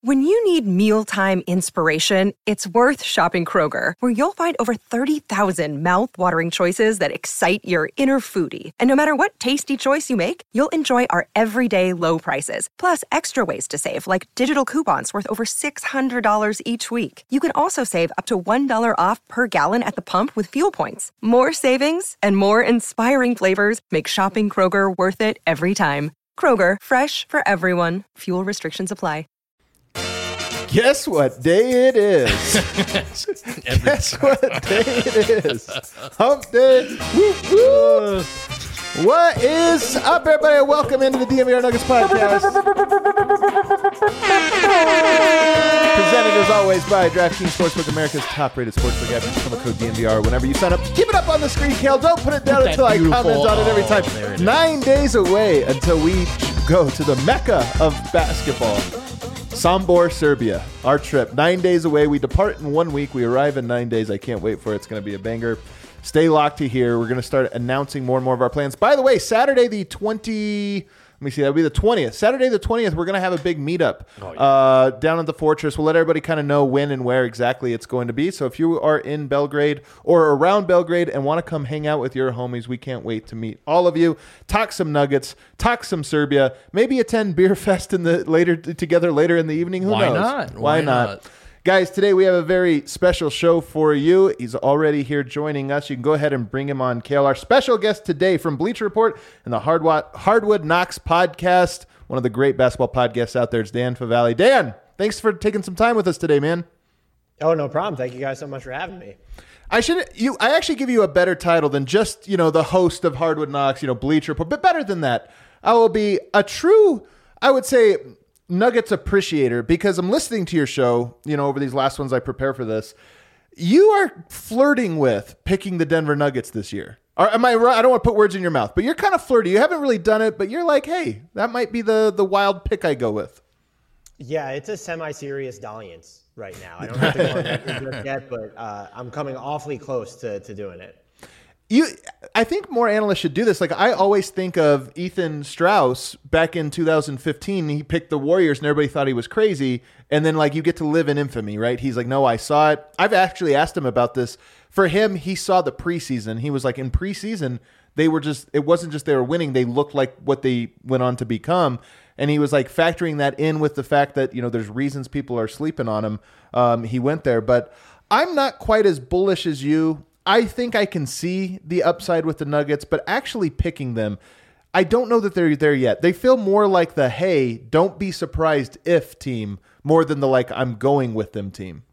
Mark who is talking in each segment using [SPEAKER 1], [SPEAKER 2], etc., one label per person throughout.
[SPEAKER 1] When you need mealtime inspiration, it's worth shopping Kroger, where you'll find over 30,000 mouth-watering choices that excite your inner foodie. And no matter what tasty choice you make, you'll enjoy our everyday low prices, plus extra ways to save, like digital coupons worth over $600 each week. You can also save up to $1 off per gallon at the pump with fuel points. More savings and more inspiring flavors make shopping Kroger worth it every time. Kroger, fresh for everyone. Fuel restrictions apply.
[SPEAKER 2] Guess what day it is? Guess what day it is? Hump day. Woo, woo. What is up, everybody? Welcome into the DNVR Nuggets podcast. Presented as always by DraftKings Sportsbook, America's top-rated sportsbook app. Use promo code DNVR whenever you sign up. Keep it up on the screen, Kale. Don't put it down until I comment on it every time. 9 days away until we go to the Mecca of basketball. Sombor, Serbia, our trip. 9 days away. We depart in 1 week. We arrive in 9 days. I can't wait for it. It's going to be a banger. Stay locked to here. We're going to start announcing more and more of our plans. By the way, Saturday the 20th. Let me see. That'll be the 20th. Saturday the 20th, we're going to have a big meetup down at the Fortress. We'll let everybody kind of know when and where exactly it's going to be. So if you are in Belgrade or around Belgrade and want to come hang out with your homies, we can't wait to meet all of you. Talk some Nuggets. Talk some Serbia. Maybe attend Beer Fest together later in the evening. Who knows? Why not? Guys, today we have a very special show for you. He's already here joining us. You can go ahead and bring him on, Kale. Our special guest today from Bleacher Report and the Hardwood Knocks podcast, one of the great basketball podcasts out there. It's Dan Favale. Dan, thanks for taking some time with us today, man.
[SPEAKER 3] Oh, no problem. Thank you guys so much for having me.
[SPEAKER 2] I actually give you a better title than just, the host of Hardwood Knocks, Bleacher Report, but better than that. I will be a true, I would say, Nuggets appreciator, because I'm listening to your show, over these last ones I prepare for this. You are flirting with picking the Denver Nuggets this year. Or am I right? I don't want to put words in your mouth, but you're kind of flirty. You haven't really done it, but you're like, hey, that might be the wild pick I go with.
[SPEAKER 3] Yeah, it's a semi-serious dalliance right now. I don't have to go on that yet, but I'm coming awfully close to doing it.
[SPEAKER 2] I think more analysts should do this. Like, I always think of Ethan Strauss back in 2015. He picked the Warriors and everybody thought he was crazy. And then, you get to live in infamy, right? He's like, no, I saw it. I've actually asked him about this. For him, he saw the preseason. He was like, in preseason, it wasn't just they were winning. They looked like what they went on to become. And he was like factoring that in with the fact that, there's reasons people are sleeping on him. He went there. But I'm not quite as bullish as you. I think I can see the upside with the Nuggets, but actually picking them, I don't know that they're there yet. They feel more like the, hey, don't be surprised if team, more than the, I'm going with them team.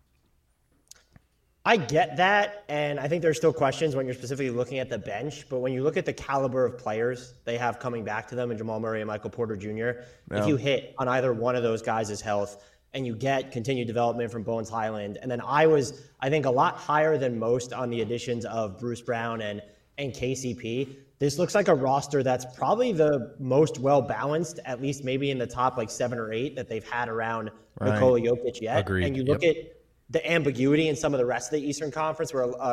[SPEAKER 3] I get that, and I think there's still questions when you're specifically looking at the bench, but when you look at the caliber of players they have coming back to them in Jamal Murray and Michael Porter Jr., if you hit on either one of those guys' health, and you get continued development from Bones Highland. And then I think, a lot higher than most on the additions of Bruce Brown and KCP. This looks like a roster that's probably the most well-balanced, at least maybe in the top 7 or 8 that they've had around Nikola Jokic yet.
[SPEAKER 4] Agreed.
[SPEAKER 3] And you look at the ambiguity in some of the rest of the Western Conference,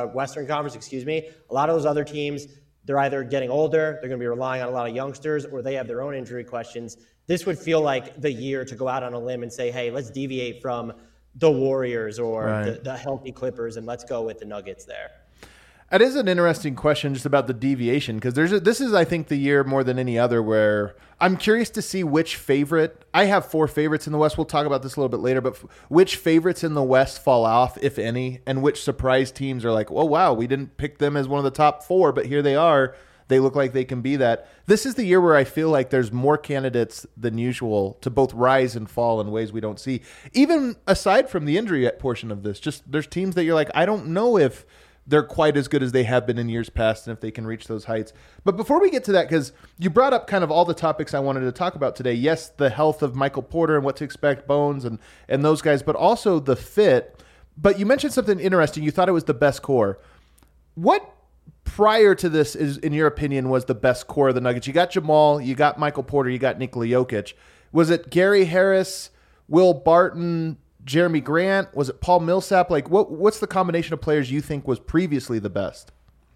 [SPEAKER 3] a lot of those other teams, they're either getting older, they're going to be relying on a lot of youngsters, or they have their own injury questions. This would feel like the year to go out on a limb and say, hey, let's deviate from the Warriors or the healthy Clippers, and let's go with the Nuggets there.
[SPEAKER 2] It is an interesting question just about the deviation, because this is, I think, the year more than any other where I'm curious to see which favorite. I have 4 favorites in the West. We'll talk about this a little bit later, but which favorites in the West fall off, if any, and which surprise teams are like, oh, wow, we didn't pick them as one of the top 4, but here they are. They look like they can be that. This is the year where I feel like there's more candidates than usual to both rise and fall in ways we don't see. Even aside from the injury portion of this, just there's teams that you're like, I don't know if they're quite as good as they have been in years past and if they can reach those heights. But before we get to that, because you brought up kind of all the topics I wanted to talk about today. Yes, the health of Michael Porter and what to expect, Bones and those guys, but also the fit. But you mentioned something interesting. You thought it was the best core. What prior to this is, in your opinion, was the best core of the Nuggets? You got Jamal, you got Michael Porter, you got Nikola Jokic. Was it Gary Harris, Will Barton, Jeremy Grant? Was it Paul Millsap? What's the combination of players you think was previously the best?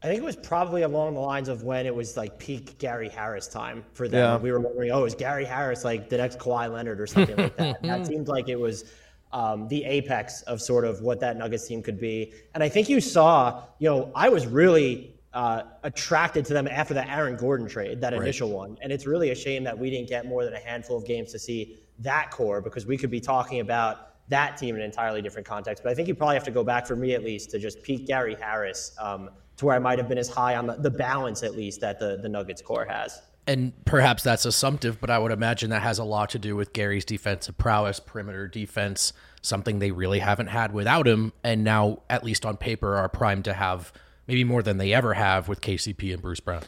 [SPEAKER 3] I think it was probably along the lines of when it was like peak Gary Harris time for them. Yeah. We were wondering, is Gary Harris like the next Kawhi Leonard or something like that? That seemed like it was the apex of sort of what that Nuggets team could be. And I think you saw, I was really attracted to them after the Aaron Gordon trade, that initial one. And it's really a shame that we didn't get more than a handful of games to see that core, because we could be talking about that team in an entirely different context. But I think you probably have to go back, for me at least, to just peak Gary Harris, to where I might have been as high on the balance, at least, that the Nuggets core has.
[SPEAKER 4] And perhaps that's assumptive, but I would imagine that has a lot to do with Gary's defensive prowess, perimeter defense, something they really haven't had without him, and now, at least on paper, are primed to have maybe more than they ever have with KCP and Bruce Brown.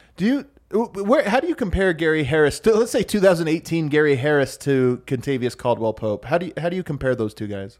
[SPEAKER 2] How do you compare Gary Harris to, let's say, 2018 Gary Harris to Kentavious Caldwell-Pope? How do you compare those two guys?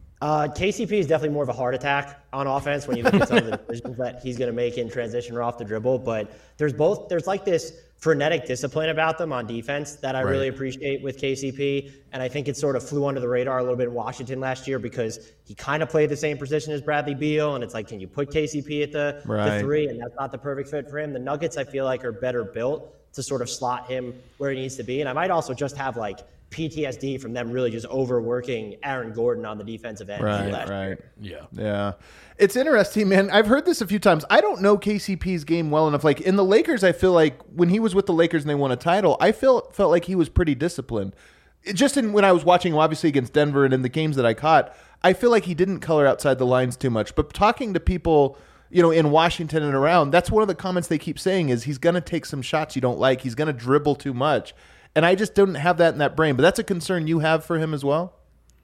[SPEAKER 3] KCP is definitely more of a heart attack on offense when you look at some of the decisions that he's going to make in transition or off the dribble. But there's like this frenetic discipline about them on defense that I really appreciate with KCP. And I think it sort of flew under the radar a little bit in Washington last year because he kind of played the same position as Bradley Beal. And it's like, can you put KCP at the three? And that's not the perfect fit for him. The Nuggets, I feel like, are better built to sort of slot him where he needs to be. And I might also just have like PTSD from them really just overworking Aaron Gordon on the defensive end.
[SPEAKER 2] Right. Yeah. It's interesting, man. I've heard this a few times. I don't know KCP's game well enough. Like in the Lakers, I feel like when he was with the Lakers and they won a title, I felt like he was pretty disciplined. When I was watching him, obviously, against Denver and in the games that I caught, I feel like he didn't color outside the lines too much. But talking to people, in Washington and around, that's one of the comments they keep saying is he's going to take some shots you don't like. He's going to dribble too much. And I just don't have that in that brain. But that's a concern you have for him as well?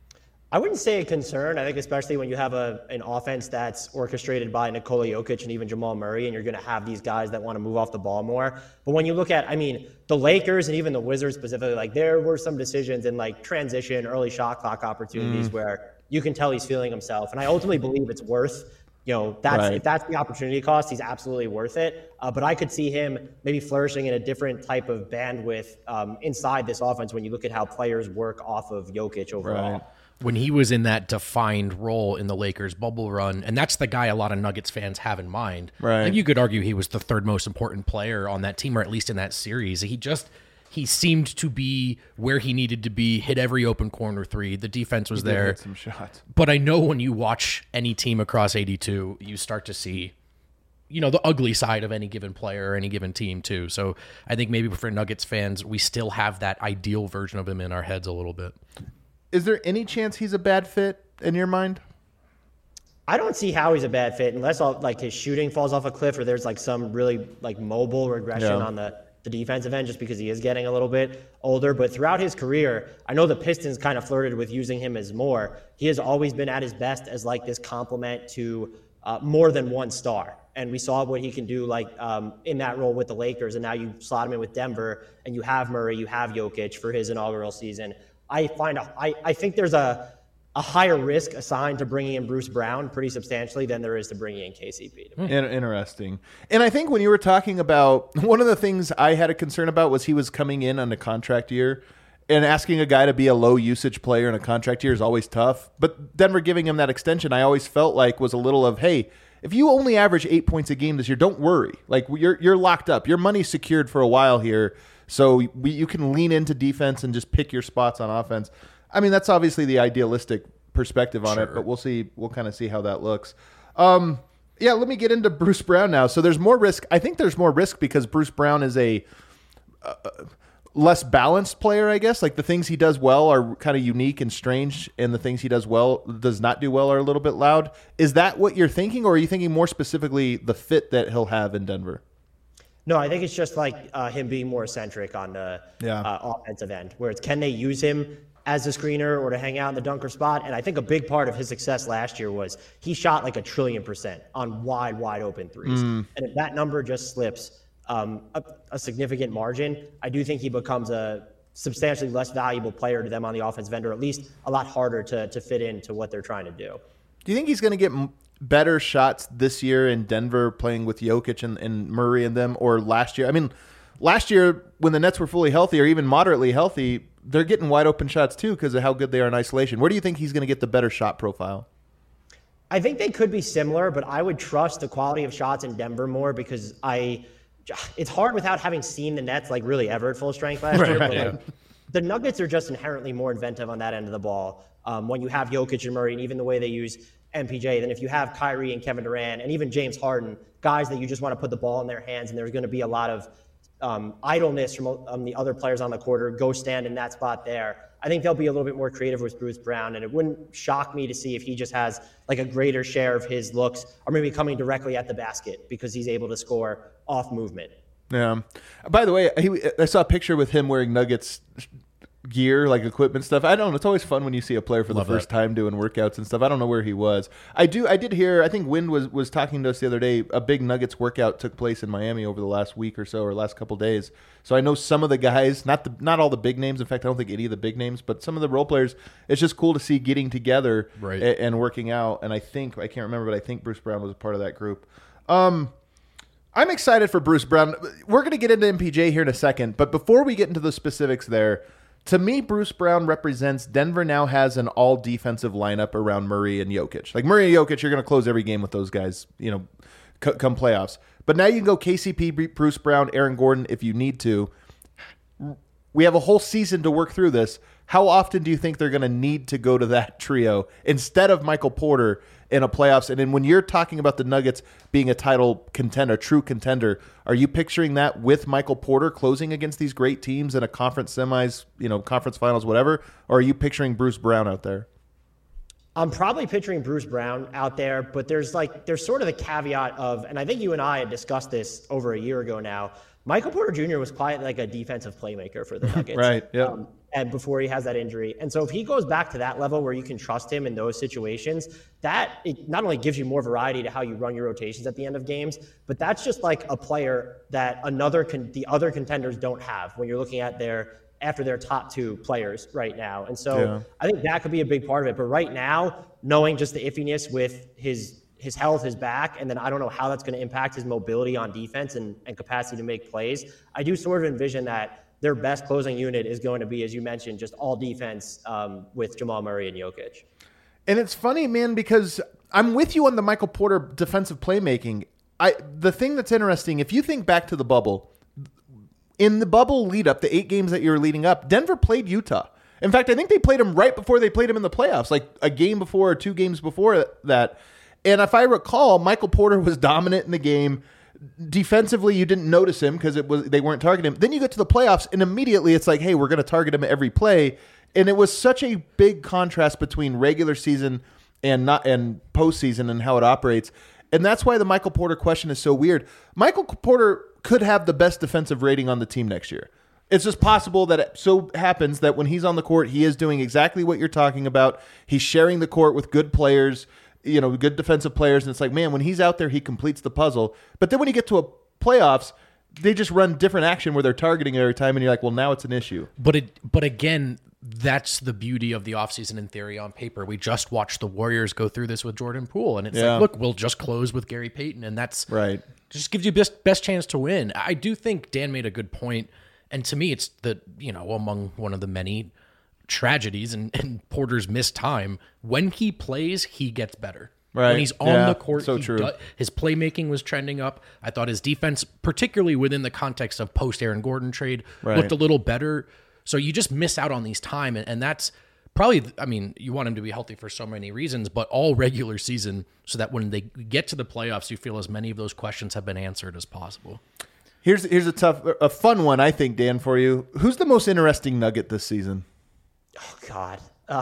[SPEAKER 3] I wouldn't say a concern. I think especially when you have an offense that's orchestrated by Nikola Jokic and even Jamal Murray, and you're going to have these guys that want to move off the ball more. But when you look at, the Lakers and even the Wizards specifically, like there were some decisions in like transition, early shot clock opportunities where you can tell he's feeling himself. And I ultimately believe it's worth if that's the opportunity cost, he's absolutely worth it. But I could see him maybe flourishing in a different type of bandwidth inside this offense when you look at how players work off of Jokic overall.
[SPEAKER 4] Right. When he was in that defined role in the Lakers bubble run, and that's the guy a lot of Nuggets fans have in mind.
[SPEAKER 2] Right.
[SPEAKER 4] I think you could argue he was the third most important player on that team, or at least in that series. He seemed to be where he needed to be, hit every open corner three. The defense was there.
[SPEAKER 2] Hit some shots.
[SPEAKER 4] But I know when you watch any team across 82, you start to see, the ugly side of any given player or any given team too. So I think maybe for Nuggets fans, we still have that ideal version of him in our heads a little bit.
[SPEAKER 2] Is there any chance he's a bad fit in your mind?
[SPEAKER 3] I don't see how he's a bad fit unless his shooting falls off a cliff or there's like some really mobile regression on the defensive end just because he is getting a little bit older. But throughout his career, I know the Pistons kind of flirted with using him as more. He has always been at his best as like this complement to more than one star. And we saw what he can do in that role with the Lakers. And now you slot him in with Denver and you have Murray, you have Jokic for his inaugural season. I think there's a higher risk assigned to bringing in Bruce Brown pretty substantially than there is to bringing in KCP.
[SPEAKER 2] Interesting. And I think when you were talking about, one of the things I had a concern about was he was coming in on a contract year, and asking a guy to be a low usage player in a contract year is always tough. But Denver giving him that extension, I always felt like was a little of, hey, if you only average 8 points a game this year, don't worry. Like you're locked up. Your money's secured for a while here. So you can lean into defense and just pick your spots on offense. That's obviously the idealistic perspective on it, but we'll see. We'll kind of see how that looks. Let me get into Bruce Brown now. So there's more risk. I think there's more risk because Bruce Brown is a less balanced player, I guess. Like the things he does well are kind of unique and strange, and the things he does not do well are a little bit loud. Is that what you're thinking, or are you thinking more specifically the fit that he'll have in Denver?
[SPEAKER 3] No, I think it's just him being more eccentric on the offensive end, where it's can they use him as a screener or to hang out in the dunker spot. And I think a big part of his success last year was he shot like 1,000,000,000% on wide open threes. And if that number just slips a significant margin, I do think he becomes a substantially less valuable player to them on the offensive end, or at least a lot harder to fit into what they're trying to do.
[SPEAKER 2] Do you think he's going to get better shots this year in Denver playing with Jokic and Murray and them, or last year? Last year when the Nets were fully healthy or even moderately healthy, they're getting wide open shots too because of how good they are in isolation. Where do you think he's going to get the better shot profile?
[SPEAKER 3] I think they could be similar, but I would trust the quality of shots in Denver more because it's hard without having seen the Nets like really ever at full strength last year. But like, the Nuggets are just inherently more inventive on that end of the ball. When you have Jokic and Murray, and even the way they use MPJ, then if you have Kyrie and Kevin Durant and even James Harden, guys that you just want to put the ball in their hands, and there's going to be a lot of idleness from the other players on the court, or go stand in that spot there. I think they'll be a little bit more creative with Bruce Brown, and it wouldn't shock me to see if he just has like a greater share of his looks or maybe coming directly at the basket because he's able to score off movement.
[SPEAKER 2] Yeah. By the way, I saw a picture with him wearing Nuggets gear, like equipment stuff. I don't know. It's always fun when you see a player for the first time doing workouts and stuff. I don't know where he was. I did hear, I think Wind was talking to us the other day, a big Nuggets workout took place in Miami over the last week or so, or last couple days. So I know some of the guys, not all the big names. In fact, I don't think any of the big names, but some of the role players, it's just cool to see getting together and working out. And I can't remember, but I think Bruce Brown was a part of that group. I'm excited for Bruce Brown. We're going to get into MPJ here in a second, but before we get into the specifics there, to me, Bruce Brown represents Denver now has an all-defensive lineup around Murray and Jokic. Like Murray and Jokic, you're going to close every game with those guys, come playoffs. But now you can go KCP, Bruce Brown, Aaron Gordon if you need to. We have a whole season to work through this. How often do you think they're going to need to go to that trio instead of Michael Porter in a playoffs? And then when you're talking about the Nuggets being a title contender, true contender, are you picturing that with Michael Porter closing against these great teams in a conference semis, conference finals, whatever? Or are you picturing Bruce Brown out there?
[SPEAKER 3] I'm probably picturing Bruce Brown out there, but there's sort of the caveat of, and I think you and I had discussed this over a year ago now, Michael Porter Jr. was quite like a defensive playmaker for the Nuggets.
[SPEAKER 2] Right, yeah.
[SPEAKER 3] And before he has that injury. And so if he goes back to that level where you can trust him in those situations, it not only gives you more variety to how you run your rotations at the end of games, but that's just like a player that the other contenders don't have when you're looking at after their top two players right now. And so I think that could be a big part of it. But right now, knowing just the iffiness with his health, his back, and then I don't know how that's going to impact his mobility on defense and capacity to make plays, I do sort of envision that their best closing unit is going to be, as you mentioned, just all defense with Jamal Murray and Jokic.
[SPEAKER 2] And it's funny, man, because I'm with you on the Michael Porter defensive playmaking. The thing that's interesting, if you think back to the bubble, in the bubble lead up, the 8 games that you're leading up, Denver played Utah. In fact, I think they played them right before they played them in the playoffs, like a game before or 2 games before that. And if I recall, Michael Porter was dominant in the game. Defensively, you didn't notice him because they weren't targeting him. Then you get to the playoffs, and immediately it's like, hey, we're going to target him every play. And it was such a big contrast between regular season and postseason and how it operates. And that's why the Michael Porter question is so weird. Michael Porter could have the best defensive rating on the team next year. It's just possible that it so happens that when he's on the court, he is doing exactly what you're talking about. He's sharing the court with good players, good defensive players. And it's like, man, when he's out there, he completes the puzzle. But then when you get to a playoffs, they just run different action where they're targeting every time. And you're like, well, now it's an issue.
[SPEAKER 4] But again, that's the beauty of the offseason in theory on paper. We just watched the Warriors go through this with Jordan Poole. And it's like, look, we'll just close with Gary Payton. And that's
[SPEAKER 2] right.
[SPEAKER 4] Just gives you best chance to win. I do think Dan made a good point. And to me, it's among one of the many tragedies and Porter's missed time. When he plays, he gets better.
[SPEAKER 2] Right.
[SPEAKER 4] When he's on the court,
[SPEAKER 2] so true.
[SPEAKER 4] His playmaking was trending up. I thought his defense, particularly within the context of post-Aaron Gordon trade, looked a little better. So you just miss out on these time, and that's probably, you want him to be healthy for so many reasons, but all regular season so that when they get to the playoffs, you feel as many of those questions have been answered as possible.
[SPEAKER 2] Here's a fun one, I think, Dan, for you. Who's the most interesting Nugget this season?
[SPEAKER 3] Oh, God.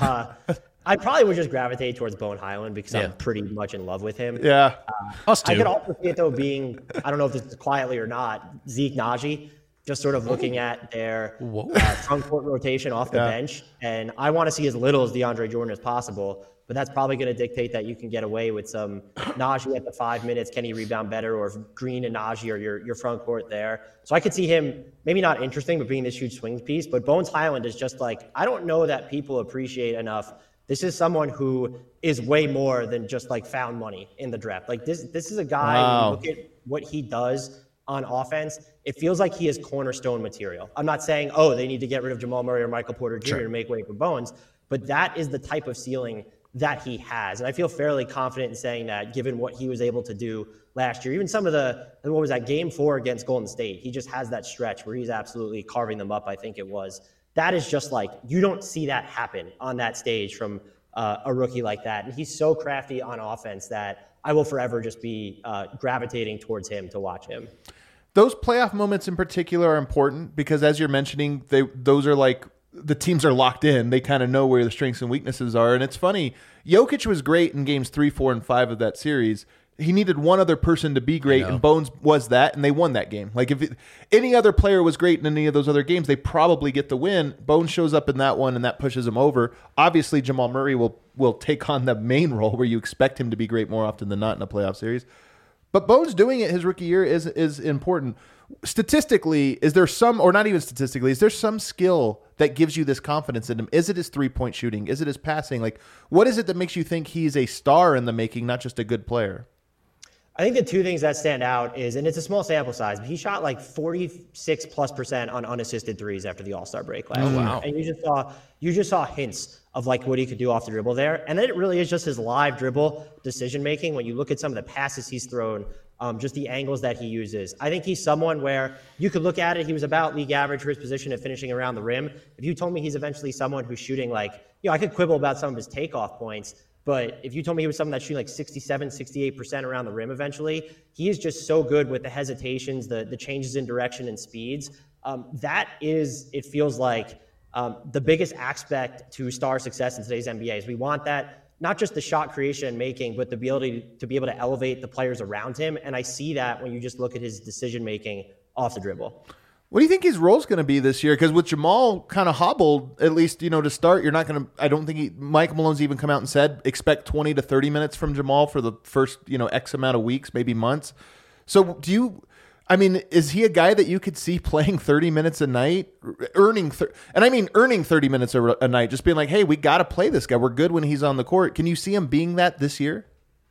[SPEAKER 3] I probably would just gravitate towards Bones Hyland because I'm pretty much in love with him.
[SPEAKER 2] Yeah.
[SPEAKER 4] Us too.
[SPEAKER 3] I could also see it, though, being, I don't know if this is quietly or not, Zeke Naji, just sort of looking at their front court rotation off the bench. And I want to see as little as DeAndre Jordan as possible. But that's probably going to dictate that you can get away with some Naji at the 5 minutes. Can he rebound better? Or if Green and Naji are your front court there. So I could see him, maybe not interesting, but being this huge swing piece. But Bones Hyland is just like, I don't know that people appreciate enough. This is someone who is way more than just like found money in the draft. Like this is a guy, when you look at what he does on offense, it feels like he is cornerstone material. I'm not saying, they need to get rid of Jamal Murray or Michael Porter Jr. to make way for Bones. But that is the type of ceiling that he has. And I feel fairly confident in saying that, given what he was able to do last year. Even some of Game 4 against Golden State, he just has that stretch where he's absolutely carving them up, I think it was. That is just like, you don't see that happen on that stage from a rookie like that. And he's so crafty on offense that I will forever just be gravitating towards him to watch him.
[SPEAKER 2] Those playoff moments in particular are important because, as you're mentioning, those are like, the teams are locked in. They kind of know where the strengths and weaknesses are. And it's funny, Jokic was great in games 3, 4, and 5 of that series. He needed one other person to be great, and Bones was that, and they won that game. Like, if any other player was great in any of those other games, they probably get the win. Bones shows up in that one, and that pushes him over. Obviously, Jamal Murray will take on the main role where you expect him to be great more often than not in a playoff series. But Bones doing it his rookie year is important. Statistically, is there some, or not even statistically, is there some skill that gives you this confidence in him? Is it his three-point shooting? Is it his passing? Like, what is it that makes you think he's a star in the making, not just a good player?
[SPEAKER 3] I think the two things that stand out is, and it's a small sample size, but he shot like 46+% on unassisted threes after the All-Star break last year. Wow. And you just saw hints of like what he could do off the dribble there. And then it really is just his live dribble decision-making. When you look at some of the passes he's thrown, just the angles that he uses. I think he's someone where you could look at it. He was about league average for his position at finishing around the rim. If you told me he's eventually someone who's shooting like, I could quibble about some of his takeoff points, but if you told me he was someone that's shooting like 67, 68% around the rim eventually, he is just so good with the hesitations, the changes in direction and speeds. That is, it feels like, the biggest aspect to star success in today's NBA is we want that, not just the shot creation and making, but the ability to be able to elevate the players around him. And I see that when you just look at his decision-making off the dribble.
[SPEAKER 2] What do you think his role's going to be this year? Because with Jamal kind of hobbled, at least, to start, you're not going to, I don't think Mike Malone's even come out and said, expect 20 to 30 minutes from Jamal for the first, X amount of weeks, maybe months. So is he a guy that you could see playing 30 minutes a night, earning 30 minutes a night, just being like, hey, we got to play this guy. We're good when he's on the court. Can you see him being that this year?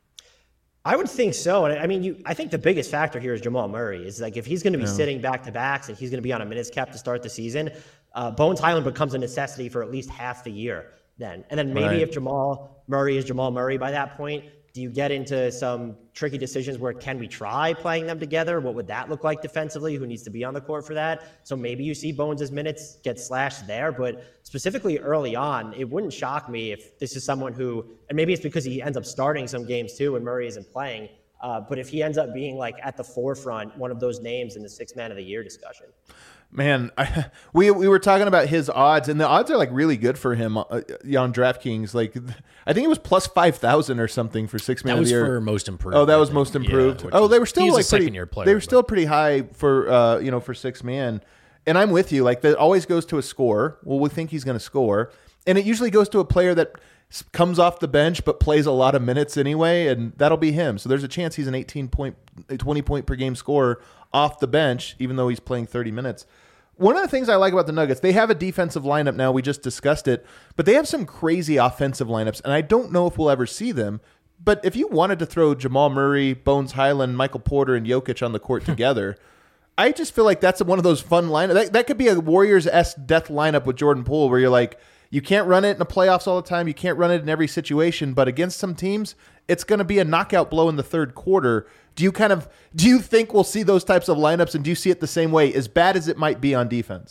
[SPEAKER 3] I would think so. And I think the biggest factor here is Jamal Murray. Is like, if he's going to be sitting back-to-backs and he's going to be on a minutes cap to start the season, Bones Hyland becomes a necessity for at least half the year then. And then maybe if Jamal Murray is Jamal Murray by that point, do you get into some tricky decisions where can we try playing them together? What would that look like defensively? Who needs to be on the court for that? So maybe you see Bones' minutes get slashed there, but specifically early on, it wouldn't shock me if this is someone who, and maybe it's because he ends up starting some games too when Murray isn't playing, but if he ends up being like at the forefront, one of those names in the Sixth Man of the Year discussion.
[SPEAKER 2] Man, we were talking about his odds, and the odds are like really good for him on DraftKings. Like, I think it was plus 5,000 or something for Sixth Man of the Year.
[SPEAKER 4] That was for most improved.
[SPEAKER 2] Oh, that was most improved.
[SPEAKER 4] Yeah,
[SPEAKER 2] they were still like
[SPEAKER 4] second year player.
[SPEAKER 2] They were still pretty high for for Sixth Man. And I'm with you. Like, that always goes to a score. Well, we think he's going to score, and it usually goes to a player that comes off the bench but plays a lot of minutes anyway, and that'll be him. So there's a chance he's an 20 point per game scorer off the bench, even though he's playing 30 minutes. One of the things I like about the Nuggets, they have a defensive lineup now. We just discussed it, but they have some crazy offensive lineups, and I don't know if we'll ever see them. But if you wanted to throw Jamal Murray, Bones Hyland, Michael Porter, and Jokic on the court together, I just feel like that's one of those fun lineups. That could be a Warriors-esque death lineup with Jordan Poole, where you're like, you can't run it in the playoffs all the time. You can't run it in every situation, but against some teams, it's going to be a knockout blow in the third quarter. Do you think we'll see those types of lineups, and do you see it the same way, as bad as it might be on defense?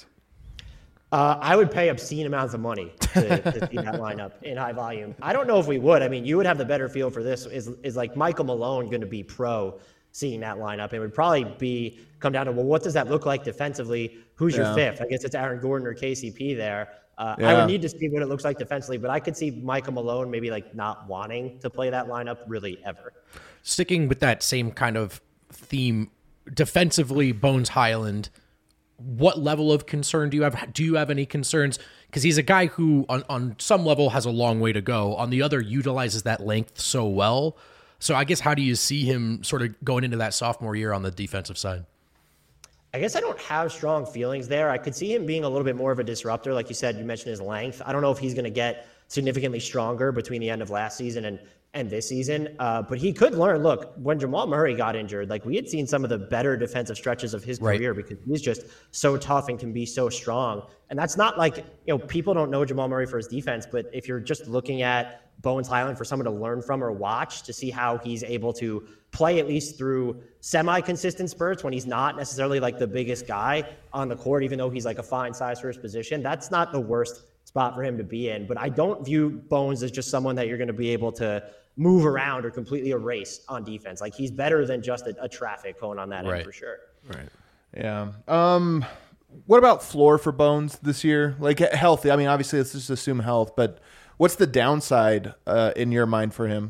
[SPEAKER 3] I would pay obscene amounts of money to see that lineup in high volume. I don't know if we would. I mean, you would have the better feel for this. Is like Michael Malone going to be pro seeing that lineup? It would probably come down to, well, what does that look like defensively? Who's your fifth? I guess it's Aaron Gordon or KCP there. I would need to see what it looks like defensively, but I could see Michael Malone maybe like not wanting to play that lineup really ever.
[SPEAKER 4] Sticking with that same kind of theme, defensively, Bones Hyland, what level of concern do you have? Do you have any concerns? Because he's a guy who on some level has a long way to go. On the other, utilizes that length so well. So I guess how do you see him sort of going into that sophomore year on the defensive side?
[SPEAKER 3] I guess I don't have strong feelings there. I could see him being a little bit more of a disruptor. Like you said, you mentioned his length. I don't know if he's going to get significantly stronger between the end of last season and this season. But he could learn. Look, when Jamal Murray got injured, like we had seen some of the better defensive stretches of his career because he's just so tough and can be so strong. And that's not like, people don't know Jamal Murray for his defense, but if you're just looking at Bones Hyland for someone to learn from or watch to see how he's able to play at least through semi-consistent spurts when he's not necessarily like the biggest guy on the court, even though he's like a fine size for his position, that's not the worst spot for him to be in. But I don't view Bones as just someone that you're going to be able to move around or completely erase on defense. Like he's better than just a traffic cone on that end for sure.
[SPEAKER 2] Right. Yeah. What about floor for Bones this year? Like healthy. I mean, obviously let's just assume health, but what's the downside in your mind for him?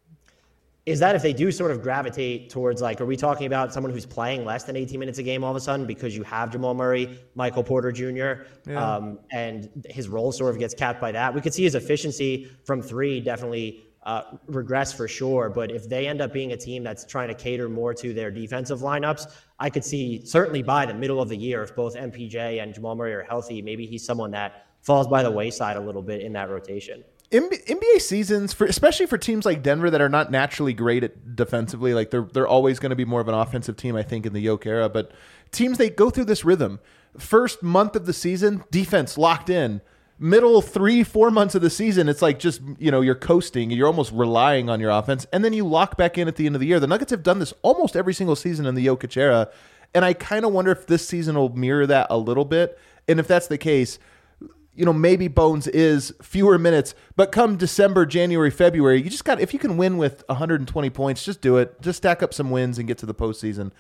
[SPEAKER 3] Is that if they do sort of gravitate towards, like, are we talking about someone who's playing less than 18 minutes a game all of a sudden because you have Jamal Murray, Michael Porter Jr., and his role sort of gets capped by that? We could see his efficiency from three definitely regress for sure. But if they end up being a team that's trying to cater more to their defensive lineups, I could see certainly by the middle of the year, if both MPJ and Jamal Murray are healthy, maybe he's someone that falls by the wayside a little bit in that rotation.
[SPEAKER 2] NBA seasons, especially for teams like Denver that are not naturally great at defensively, like they're always going to be more of an offensive team, I think, in the Yoke era. But teams, they go through this rhythm. First month of the season, defense locked in. Middle 3-4 months of the season, it's like just, you're coasting. You're almost relying on your offense. And then you lock back in at the end of the year. The Nuggets have done this almost every single season in the Jokic era. And I kind of wonder if this season will mirror that a little bit. And if that's the case, maybe Bones is fewer minutes, but come December, January, February, you just if you can win with 120 points, just do it. Just stack up some wins and get to the postseason.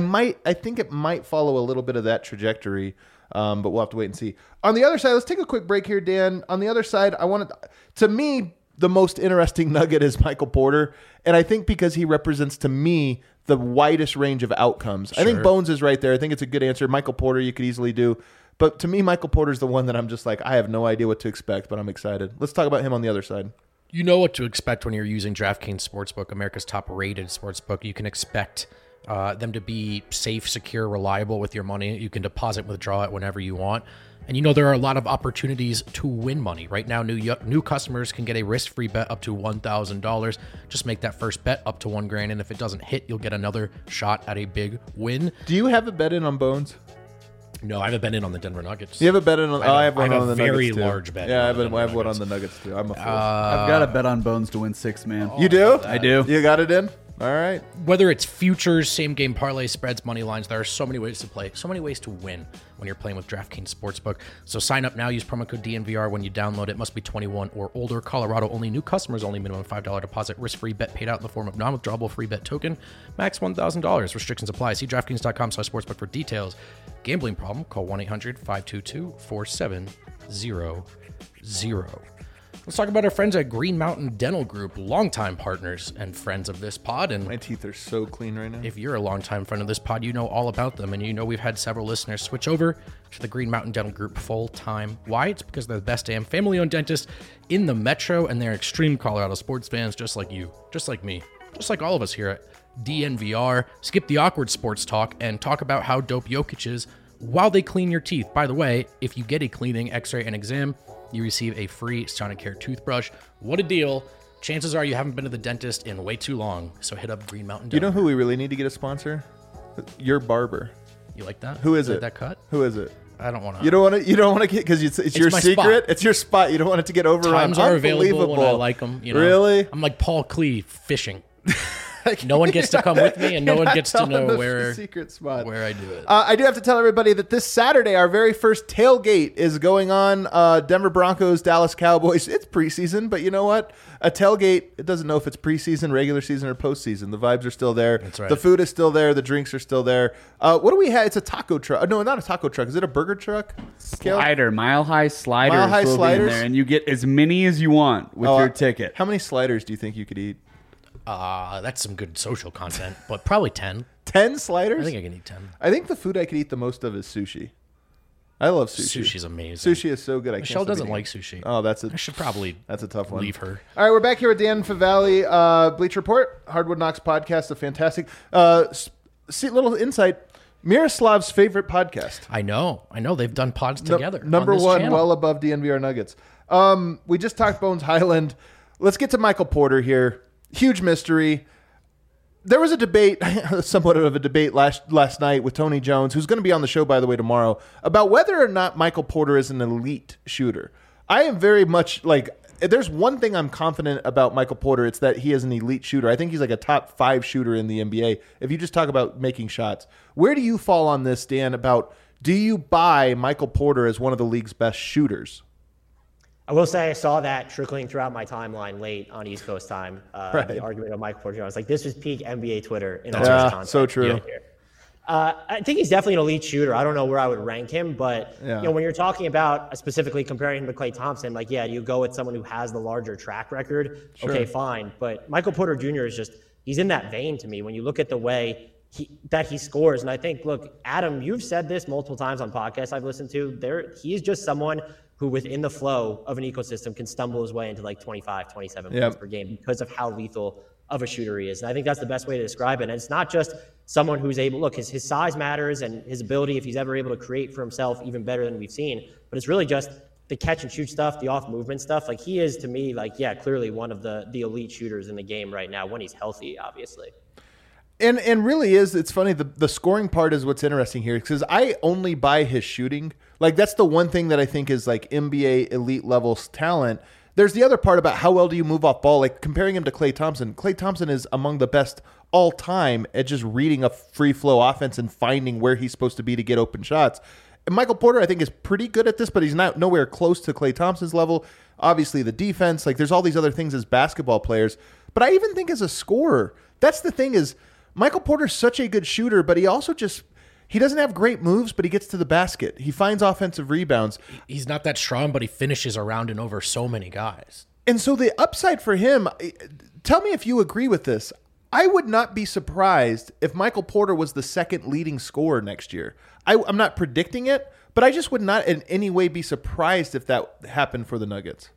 [SPEAKER 2] I think it might follow a little bit of that trajectory, but we'll have to wait and see. On the other side, let's take a quick break here, Dan. On the other side, to me, the most interesting Nugget is Michael Porter, and I think because he represents, to me, the widest range of outcomes. Sure. I think Bones is right there. I think it's a good answer. Michael Porter, you could easily do. But to me, Michael Porter's the one that I'm just like, I have no idea what to expect, but I'm excited. Let's talk about him on the other side.
[SPEAKER 4] You know what to expect when you're using DraftKings Sportsbook, America's top-rated sportsbook. You can expect them to be safe, secure, reliable with your money. You can deposit, withdraw it whenever you want. And there are a lot of opportunities to win money. Right now, new customers can get a risk-free bet up to $1,000. Just make that first bet up to $1,000, and if it doesn't hit, you'll get another shot at a big win.
[SPEAKER 2] Do you have a bet in on Bones?
[SPEAKER 4] No, I haven't bet in on the Denver Nuggets.
[SPEAKER 2] You have a bet in on? I have one on the Nuggets too.
[SPEAKER 4] Very large bet.
[SPEAKER 2] Yeah, I have one on the Nuggets too. I'm a fool.
[SPEAKER 5] I've got a bet on Bones to win 6, man.
[SPEAKER 2] You do?
[SPEAKER 5] I do.
[SPEAKER 2] You got it in? All right.
[SPEAKER 4] Whether it's futures, same game parlay, spreads, money lines, there are so many ways to play, so many ways to win when you're playing with DraftKings Sportsbook. So sign up now. Use promo code DNVR when you download it. Must be 21 or older. Colorado only. New customers only. Minimum $5 deposit. Risk-free bet paid out in the form of non-withdrawable free bet token. Max $1,000. Restrictions apply. See DraftKings.com/sportsbook for details. Gambling problem? Call 1-800-522-4700. Let's talk about our friends at Green Mountain Dental Group, longtime partners and friends of this pod. And
[SPEAKER 2] my teeth are so clean right now.
[SPEAKER 4] If you're a longtime friend of this pod, you know all about them. And we've had several listeners switch over to the Green Mountain Dental Group full time. Why? It's because they're the best damn family-owned dentist in the metro, and they're extreme Colorado sports fans just like you, just like me, just like all of us here at DNVR. Skip the awkward sports talk and talk about how dope Jokic is while they clean your teeth. By the way, if you get a cleaning, x-ray, and exam, you receive a free Sonicare toothbrush. What a deal. Chances are you haven't been to the dentist in way too long, so hit up Green Mountain Dental.
[SPEAKER 2] You know who we really need to get a sponsor? Your barber.
[SPEAKER 4] You like that?
[SPEAKER 2] Who is it?
[SPEAKER 4] That cut?
[SPEAKER 2] Who is it?
[SPEAKER 4] I don't want to.
[SPEAKER 2] You don't want to get, because it's your secret. Spot. It's your spot. You don't want it to get overrun.
[SPEAKER 4] Times are available when I like them.
[SPEAKER 2] Really?
[SPEAKER 4] I'm like Paul Klee fishing. No one gets to come with me, and no one gets to know where
[SPEAKER 2] secret spot
[SPEAKER 4] where I do it.
[SPEAKER 2] I do have to tell everybody that this Saturday, our very first tailgate is going on. Denver Broncos, Dallas Cowboys. It's preseason, but you know what? A tailgate, it doesn't know if it's preseason, regular season, or postseason. The vibes are still there.
[SPEAKER 4] That's right.
[SPEAKER 2] The food is still there. The drinks are still there. What do we have? It's a taco truck. No, not a taco truck. Is it a burger truck?
[SPEAKER 5] Mile High Sliders.
[SPEAKER 2] Mile High
[SPEAKER 5] will
[SPEAKER 2] Sliders?
[SPEAKER 5] be in there, and you get as many as you want with your ticket.
[SPEAKER 2] How many sliders do you think you could eat?
[SPEAKER 4] That's some good social content, but probably 10.
[SPEAKER 2] 10 sliders?
[SPEAKER 4] I think I can eat 10.
[SPEAKER 2] I think the food I could eat the most of is sushi. I love sushi.
[SPEAKER 4] Sushi's amazing.
[SPEAKER 2] Sushi is so good.
[SPEAKER 4] Michelle doesn't like sushi.
[SPEAKER 2] Oh, I
[SPEAKER 4] should probably
[SPEAKER 2] that's a tough one.
[SPEAKER 4] Leave her.
[SPEAKER 2] All right, we're back here with Dan Favale, Bleach Report, Hardwood Knocks podcast, a fantastic little insight. Miroslav's favorite podcast.
[SPEAKER 4] I know. They've done pods together.
[SPEAKER 2] Number one,
[SPEAKER 4] channel.
[SPEAKER 2] well above DNVR Nuggets. We just talked Bones Hyland. Let's get to Michael Porter here. Huge mystery. There was a debate, somewhat of a debate last night with Tony Jones, who's going to be on the show, by the way, tomorrow, about whether or not Michael Porter is an elite shooter. I am very much like, there's one thing I'm confident about Michael Porter, it's that he is an elite shooter. I think he's like a top 5 shooter in the NBA. If you just talk about making shots, where do you fall on this, Dan, about do you buy Michael Porter as one of the league's best shooters?
[SPEAKER 3] I will say I saw that trickling throughout my timeline late on East Coast time. The argument of Michael Porter. I was like, this was peak NBA Twitter in all this content.
[SPEAKER 2] So true.
[SPEAKER 3] I think he's definitely an elite shooter. I don't know where I would rank him, but when you're talking about specifically comparing him to Klay Thompson, like, you go with someone who has the larger track record. Sure. Okay, fine. But Michael Porter Jr. is just, he's in that vein to me when you look at the way that he scores. And I think, look, Adam, you've said this multiple times on podcasts I've listened to. He's just someone who within the flow of an ecosystem can stumble his way into like 25, 27 points per game because of how lethal of a shooter he is. And I think that's the best way to describe it. And it's not just someone who's able, look, his size matters and his ability, if he's ever able to create for himself even better than we've seen, but it's really just the catch and shoot stuff, the off movement stuff. Like, he is to me, like, clearly one of the elite shooters in the game right now when he's healthy, obviously.
[SPEAKER 2] And really is, it's funny, the scoring part is what's interesting here, because I only buy his shooting. Like, that's the one thing that I think is like NBA elite level talent. There's the other part about how well do you move off ball, like comparing him to Klay Thompson. Klay Thompson is among the best all time at just reading a free flow offense and finding where he's supposed to be to get open shots. And Michael Porter, I think, is pretty good at this, but he's not nowhere close to Klay Thompson's level. Obviously, the defense, like, there's all these other things as basketball players. But I even think as a scorer, that's the thing is, Michael Porter's such a good shooter, but he also just, he doesn't have great moves, but he gets to the basket. He finds offensive rebounds.
[SPEAKER 4] He's not that strong, but he finishes around and over so many guys.
[SPEAKER 2] And so the upside for him, tell me if you agree with this. I would not be surprised if Michael Porter was the second leading scorer next year. I'm not predicting it, but I just would not in any way be surprised if that happened for the Nuggets.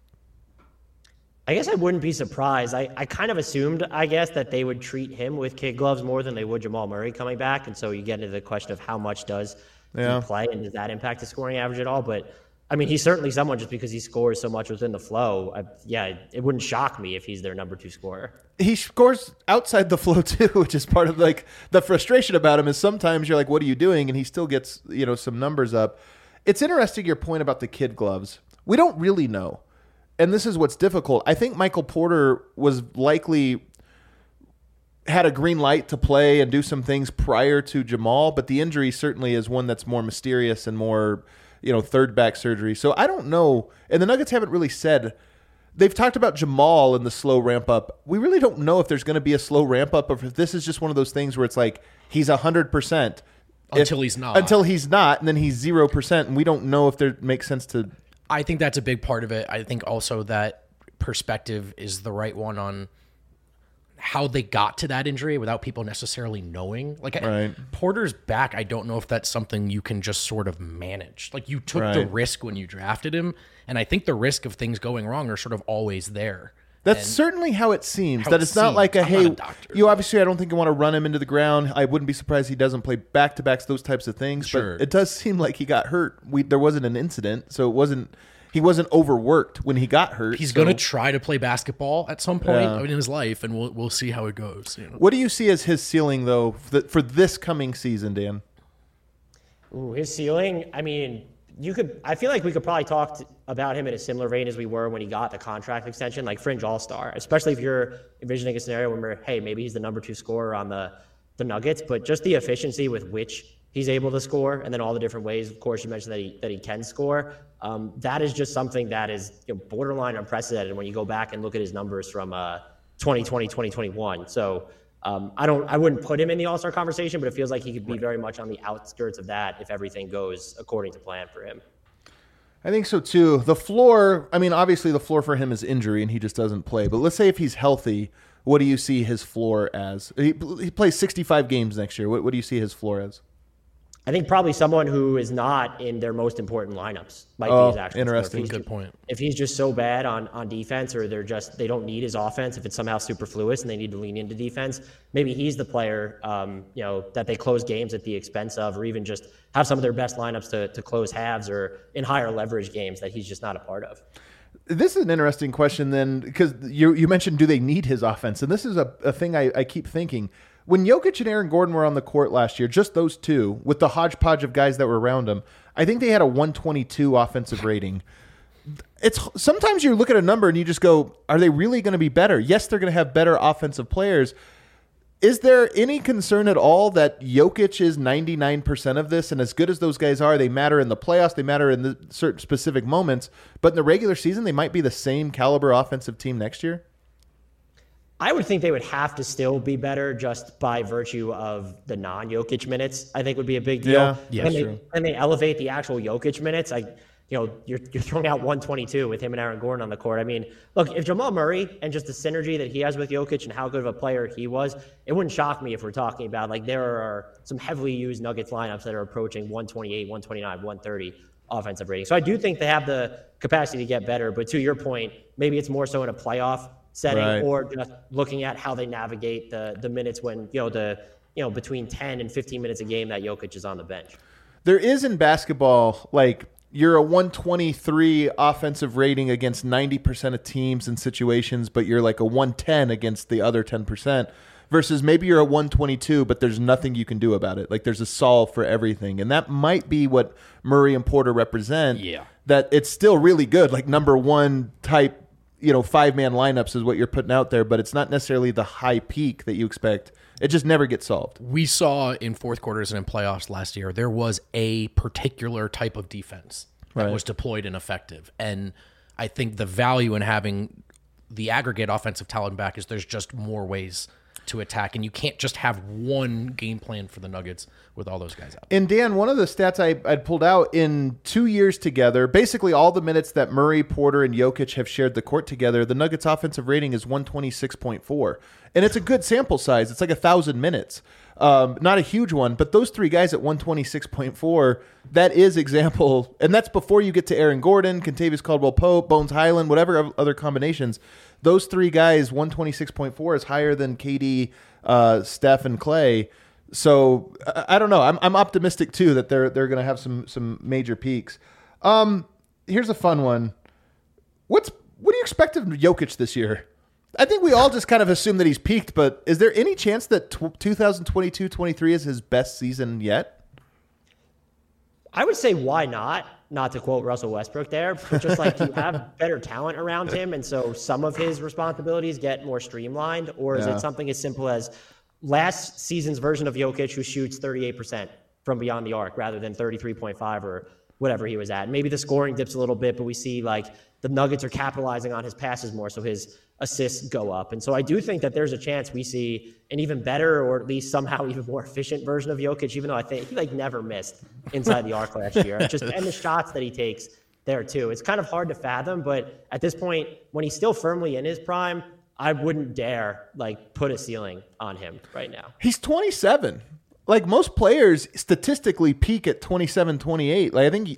[SPEAKER 3] I guess I wouldn't be surprised. I kind of assumed, I guess, that they would treat him with kid gloves more than they would Jamal Murray coming back. And so you get into the question of how much does he play and does that impact his scoring average at all? But, I mean, he's certainly someone just because he scores so much within the flow. It wouldn't shock me if he's their number 2 scorer.
[SPEAKER 2] He scores outside the flow too, which is part of like the frustration about him is sometimes you're like, what are you doing? And he still gets, some numbers up. It's interesting your point about the kid gloves. We don't really know. And this is what's difficult. I think Michael Porter was likely had a green light to play and do some things prior to Jamal, but the injury certainly is one that's more mysterious and more, third back surgery. So I don't know. And the Nuggets haven't really said. They've talked about Jamal and the slow ramp up. We really don't know if there's going to be a slow ramp up or if this is just one of those things where it's like he's 100%
[SPEAKER 4] until he's not.
[SPEAKER 2] Until he's not, and then he's 0%, and we don't know if there makes sense to.
[SPEAKER 4] I think that's a big part of it. I think also that perspective is the right one on how they got to that injury without people necessarily knowing. Like, right. Porter's back, I don't know if that's something you can just sort of manage. Like, you took the risk when you drafted him, and I think the risk of things going wrong are sort of always there.
[SPEAKER 2] That's certainly how it seems. That it's not like you obviously, I don't think you want to run him into the ground. I wouldn't be surprised he doesn't play back-to-backs, those types of things. Sure. But it does seem like he got hurt. There wasn't an incident, so he wasn't overworked when he got hurt.
[SPEAKER 4] He's going to try to play basketball at some point in his life, and we'll see how it goes.
[SPEAKER 2] What do you see as his ceiling, though, for this coming season, Dan?
[SPEAKER 3] Ooh, his ceiling, I mean, I feel like we could probably talk about him in a similar vein as we were when he got the contract extension, like fringe all-star, especially if you're envisioning a scenario where, hey, maybe he's the number 2 scorer on the Nuggets, but just the efficiency with which he's able to score, and then all the different ways, of course, you mentioned that he can score. That is just something that is borderline unprecedented when you go back and look at his numbers from 2020, 2021. So I wouldn't put him in the All-Star conversation, but it feels like he could be very much on the outskirts of that if everything goes according to plan for him.
[SPEAKER 2] I think so too. The floor, I mean, obviously the floor for him is injury and he just doesn't play. But let's say if he's healthy, what do you see his floor as? He plays 65 games next year. What do you see his floor as?
[SPEAKER 3] I think probably someone who is not in their most important lineups might be his actual
[SPEAKER 2] interesting.
[SPEAKER 4] Good point.
[SPEAKER 3] If he's just so bad on defense, or they don't need his offense, if it's somehow superfluous and they need to lean into defense, maybe he's the player, that they close games at the expense of, or even just have some of their best lineups to close halves or in higher leverage games that he's just not a part of.
[SPEAKER 2] This is an interesting question then, because you mentioned, do they need his offense? And this is a thing I keep thinking. When Jokic and Aaron Gordon were on the court last year, just those two, with the hodgepodge of guys that were around them, I think they had a 122 offensive rating. Sometimes you look at a number and you just go, are they really going to be better? Yes, they're going to have better offensive players. Is there any concern at all that Jokic is 99% of this, and as good as those guys are, they matter in the playoffs, they matter in the certain specific moments, but in the regular season, they might be the same caliber offensive team next year?
[SPEAKER 3] I would think they would have to still be better just by virtue of the non-Jokic minutes, I think would be a big deal.
[SPEAKER 4] Yeah,
[SPEAKER 3] true. And they elevate the actual Jokic minutes. You're throwing out 122 with him and Aaron Gordon on the court. I mean, look, if Jamal Murray and just the synergy that he has with Jokic and how good of a player he was, it wouldn't shock me if we're talking about, like, there are some heavily used Nuggets lineups that are approaching 128, 129, 130 offensive rating. So I do think they have the capacity to get better. But to your point, maybe it's more so in a playoff setting, right, or just looking at how they navigate the minutes when, between 10 and 15 minutes a game that Jokic is on the bench.
[SPEAKER 2] There is in basketball, like, you're a 123 offensive rating against 90% of teams and situations, but you're like a 110 against the other 10%, versus maybe you're a 122, but there's nothing you can do about it. Like, there's a solve for everything. And that might be what Murray and Porter represent.
[SPEAKER 4] Yeah.
[SPEAKER 2] That it's still really good. Like, number one type, 5-man lineups is what you're putting out there, but it's not necessarily the high peak that you expect. It just never gets solved.
[SPEAKER 4] We saw in fourth quarters and in playoffs last year, there was a particular type of defense that was deployed and effective. And I think the value in having the aggregate offensive talent back is there's just more ways to attack, and you can't just have one game plan for the Nuggets with all those guys out.
[SPEAKER 2] And Dan, one of the stats I'd pulled out, in 2 years together, basically all the minutes that Murray, Porter, and Jokic have shared the court together, the Nuggets offensive rating is 126.4. And it's a good sample size. It's like 1,000 minutes. Not a huge one, but those three guys at 126.4, that is example, and that's before you get to Aaron Gordon, Kentavious Caldwell-Pope, Bones Highland, whatever other combinations. Those three guys, 126.4 is higher than KD, Steph, and Clay. So I don't know. I'm optimistic too that they're going to have some major peaks. Here's a fun one. What do you expect of Jokic this year? I think we all just kind of assume that he's peaked, but is there any chance that 2022-23 is his best season yet?
[SPEAKER 3] I would say why not to quote Russell Westbrook there, but just like, do you have better talent around him, and so some of his responsibilities get more streamlined? Or is it something as simple as last season's version of Jokic, who shoots 38% from beyond the arc rather than 33.5 or whatever he was at? Maybe the scoring dips a little bit, but we see like the Nuggets are capitalizing on his passes more, so his assists go up. And so I do think that there's a chance we see an even better, or at least somehow even more efficient version of Jokic, even though I think he never missed inside the arc last year. And the shots that he takes there too. It's kind of hard to fathom, but at this point, when he's still firmly in his prime, I wouldn't dare put a ceiling on him right now.
[SPEAKER 2] He's 27. Like, most players statistically peak at 27, 28. Like, I think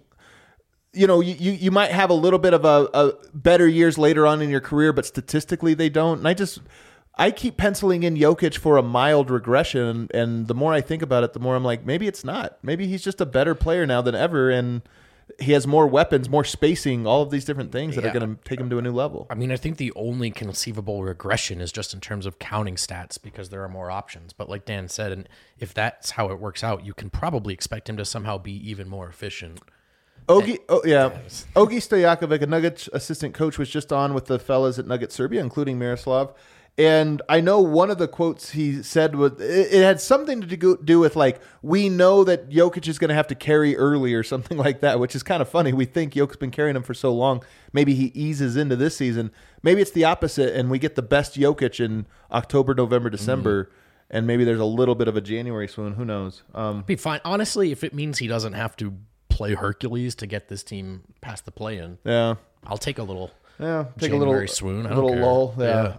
[SPEAKER 2] you might have a little bit of a better years later on in your career, but statistically they don't. And I keep penciling in Jokic for a mild regression, and the more I think about it, the more I'm like, maybe it's not. Maybe he's just a better player now than ever, and he has more weapons, more spacing, all of these different things that are going to take him to a new level.
[SPEAKER 4] I mean, I think the only conceivable regression is just in terms of counting stats, because there are more options. But like Dan said, and if that's how it works out, you can probably expect him to somehow be even more efficient.
[SPEAKER 2] Ogi Stojakovic, a Nuggets assistant coach, was just on with the fellas at Nugget Serbia, including Miroslav. And I know one of the quotes he said was, it had something to do with we know that Jokic is going to have to carry early or something like that, which is kind of funny. We think Jokic's been carrying him for so long. Maybe he eases into this season. Maybe it's the opposite, and we get the best Jokic in October, November, December, and maybe there's a little bit of a January swoon. Who knows?
[SPEAKER 4] Be fine. Honestly, if it means he doesn't have to play Hercules to get this team past the play-in, I'll take a little January swoon. I don't care.
[SPEAKER 2] Lull.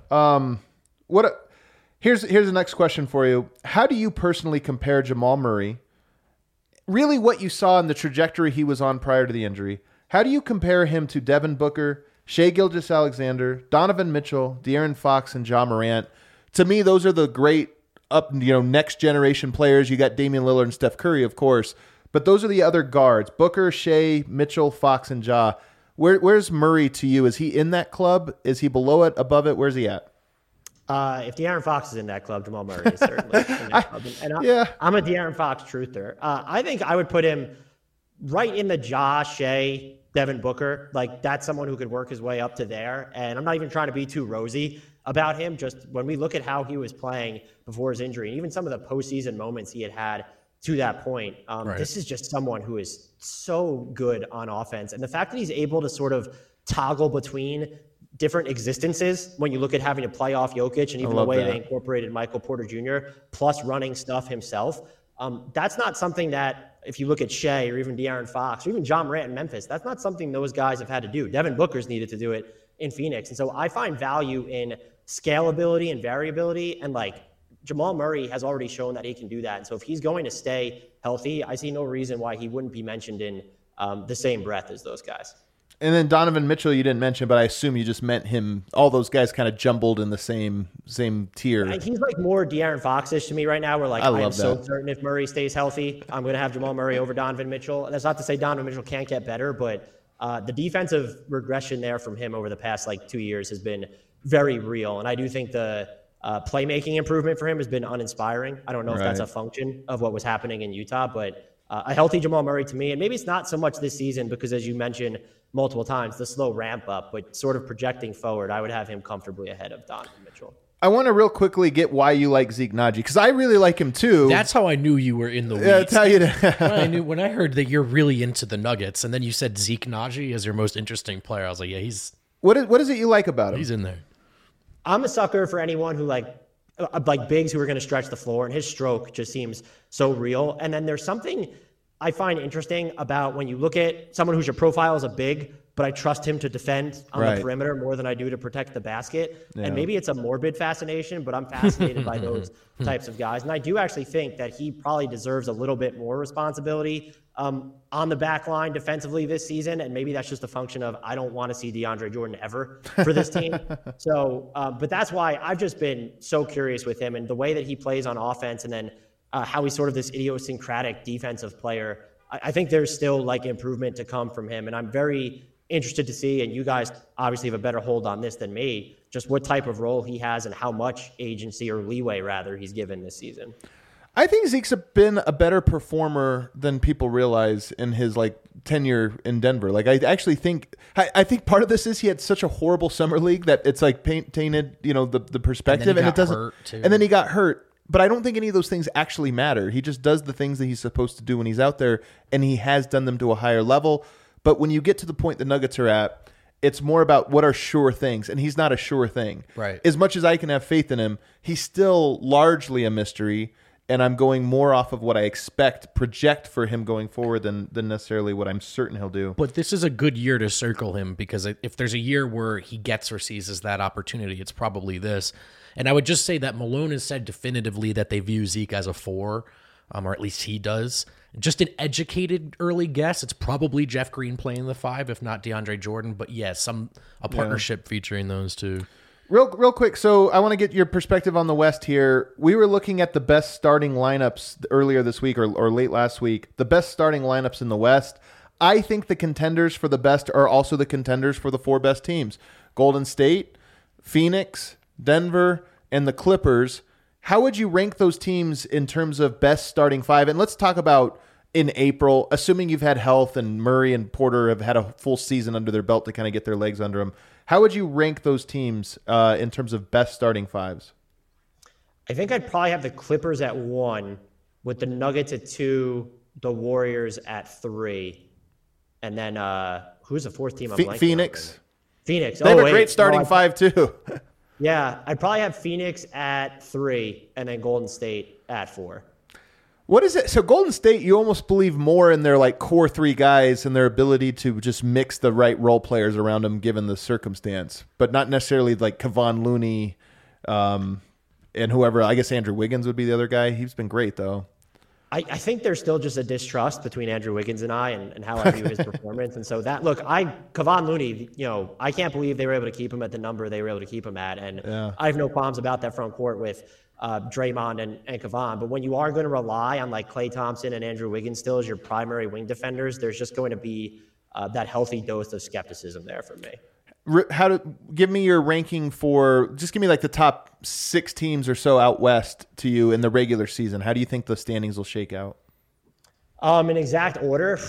[SPEAKER 2] Yeah. Here's the next question for you. How do you personally compare Jamal Murray, really what you saw in the trajectory he was on prior to the injury? How do you compare him to Devin Booker, Shai Gilgeous-Alexander, Donovan Mitchell, De'Aaron Fox, and Ja Morant? To me, those are the great next generation players. You got Damian Lillard and Steph Curry, of course, but those are the other guards: Booker, Shai, Mitchell, Fox, and Ja. Where's Murray to you? Is he in that club? Is he below it, above it? Where's he at?
[SPEAKER 3] If De'Aaron Fox is in that club, Jamal Murray is certainly in that club. And I'm a De'Aaron Fox truther. I think I would put him right in the Shea, Devin Booker. Like, that's someone who could work his way up to there. And I'm not even trying to be too rosy about him. Just when we look at how he was playing before his injury, and even some of the postseason moments he had to that point, this is just someone who is so good on offense. And the fact that he's able to sort of toggle between different existences when you look at having to play off Jokic and even the way they incorporated Michael Porter Jr. plus running stuff himself. That's not something that, if you look at Shea or even De'Aaron Fox or even John Morant in Memphis, that's not something those guys have had to do. Devin Booker's needed to do it in Phoenix. And so I find value in scalability and variability. And like Jamal Murray has already shown that he can do that. And so if he's going to stay healthy, I see no reason why he wouldn't be mentioned in the same breath as those guys.
[SPEAKER 2] And then Donovan Mitchell, you didn't mention, but I assume you just meant him. All those guys kind of jumbled in the same tier.
[SPEAKER 3] He's like more De'Aaron Fox-ish to me right now. Where like I am so certain if Murray stays healthy, I'm going to have Jamal Murray over Donovan Mitchell. And that's not to say Donovan Mitchell can't get better, but the defensive regression there from him over the past like 2 years has been very real. And I do think the playmaking improvement for him has been uninspiring. I don't know if that's a function of what was happening in Utah, but a healthy Jamal Murray to me, and maybe it's not so much this season because, as you mentioned multiple times, the slow ramp up, but sort of projecting forward, I would have him comfortably ahead of Donovan Mitchell.
[SPEAKER 2] I want to real quickly get why you like Zeke Naji, because I really like him too.
[SPEAKER 4] That's how I knew you were in the weeds.
[SPEAKER 2] Yeah, tell you that.
[SPEAKER 4] when I heard that you're really into the Nuggets, and then you said Zeke Naji is your most interesting player, I was like, yeah, he's...
[SPEAKER 2] What is it you like about him?
[SPEAKER 4] He's in there.
[SPEAKER 3] I'm a sucker for anyone who like bigs who are going to stretch the floor, and his stroke just seems so real. And then there's something I find interesting about when you look at someone whose your profile is a big, but I trust him to defend on the perimeter more than I do to protect the basket. Yeah. And maybe it's a morbid fascination, but I'm fascinated by those types of guys. And I do actually think that he probably deserves a little bit more responsibility on the back line defensively this season. And maybe that's just a function of I don't want to see DeAndre Jordan ever for this team. So, but that's why I've just been so curious with him and the way that he plays on offense, and then how he's sort of this idiosyncratic defensive player. I think there's still like improvement to come from him. And I'm very interested to see, and you guys obviously have a better hold on this than me, just what type of role he has and how much agency or leeway rather he's given this season.
[SPEAKER 2] I think Zeke's been a better performer than people realize in his like tenure in Denver. Like I actually think, I think part of this is he had such a horrible summer league that it's like tainted, the perspective, and it doesn't. And then he got hurt. But I don't think any of those things actually matter. He just does the things that he's supposed to do when he's out there, and he has done them to a higher level. But when you get to the point the Nuggets are at, it's more about what are sure things, and he's not a sure thing.
[SPEAKER 4] Right.
[SPEAKER 2] As much as I can have faith in him, he's still largely a mystery, and I'm going more off of what I project for him going forward than necessarily what I'm certain he'll do.
[SPEAKER 4] But this is a good year to circle him, because if there's a year where he gets or seizes that opportunity, it's probably this. And I would just say that Malone has said definitively that they view Zeke as a 4, or at least he does. Just an educated early guess, it's probably Jeff Green playing the 5, if not DeAndre Jordan. But yeah, a partnership featuring those two.
[SPEAKER 2] Real quick, so I want to get your perspective on the West here. We were looking at the best starting lineups earlier this week or late last week. The best starting lineups in the West. I think the contenders for the best are also the contenders for the 4 best teams. Golden State, Phoenix, Denver, and the Clippers. How would you rank those teams in terms of best starting 5? And let's talk about in April, assuming you've had health and Murray and Porter have had a full season under their belt to kind of get their legs under them. How would you rank those teams in terms of best starting 5s?
[SPEAKER 3] I think I'd probably have the Clippers at 1, with the Nuggets at 2, the Warriors at 3, and then who's the 4th team?
[SPEAKER 2] Phoenix.
[SPEAKER 3] Phoenix.
[SPEAKER 2] They have a great starting 5 too.
[SPEAKER 3] Yeah, I'd probably have Phoenix at 3 and then Golden State at 4.
[SPEAKER 2] What is it? So Golden State, you almost believe more in their like core 3 guys and their ability to just mix the right role players around them given the circumstance, but not necessarily like Kevon Looney and whoever. I guess Andrew Wiggins would be the other guy. He's been great though.
[SPEAKER 3] I think there's still just a distrust between Andrew Wiggins and I and how I view his performance. And so Kevon Looney, I can't believe they were able to keep him at the number they were able to keep him at. And I have no qualms about that front court with Draymond and Kevon. But when you are going to rely on like Klay Thompson and Andrew Wiggins still as your primary wing defenders, there's just going to be that healthy dose of skepticism there for me.
[SPEAKER 2] Give me your ranking just give me like the top 6 teams or so out west to you in the regular season. How do you think the standings will shake out?
[SPEAKER 3] In exact order.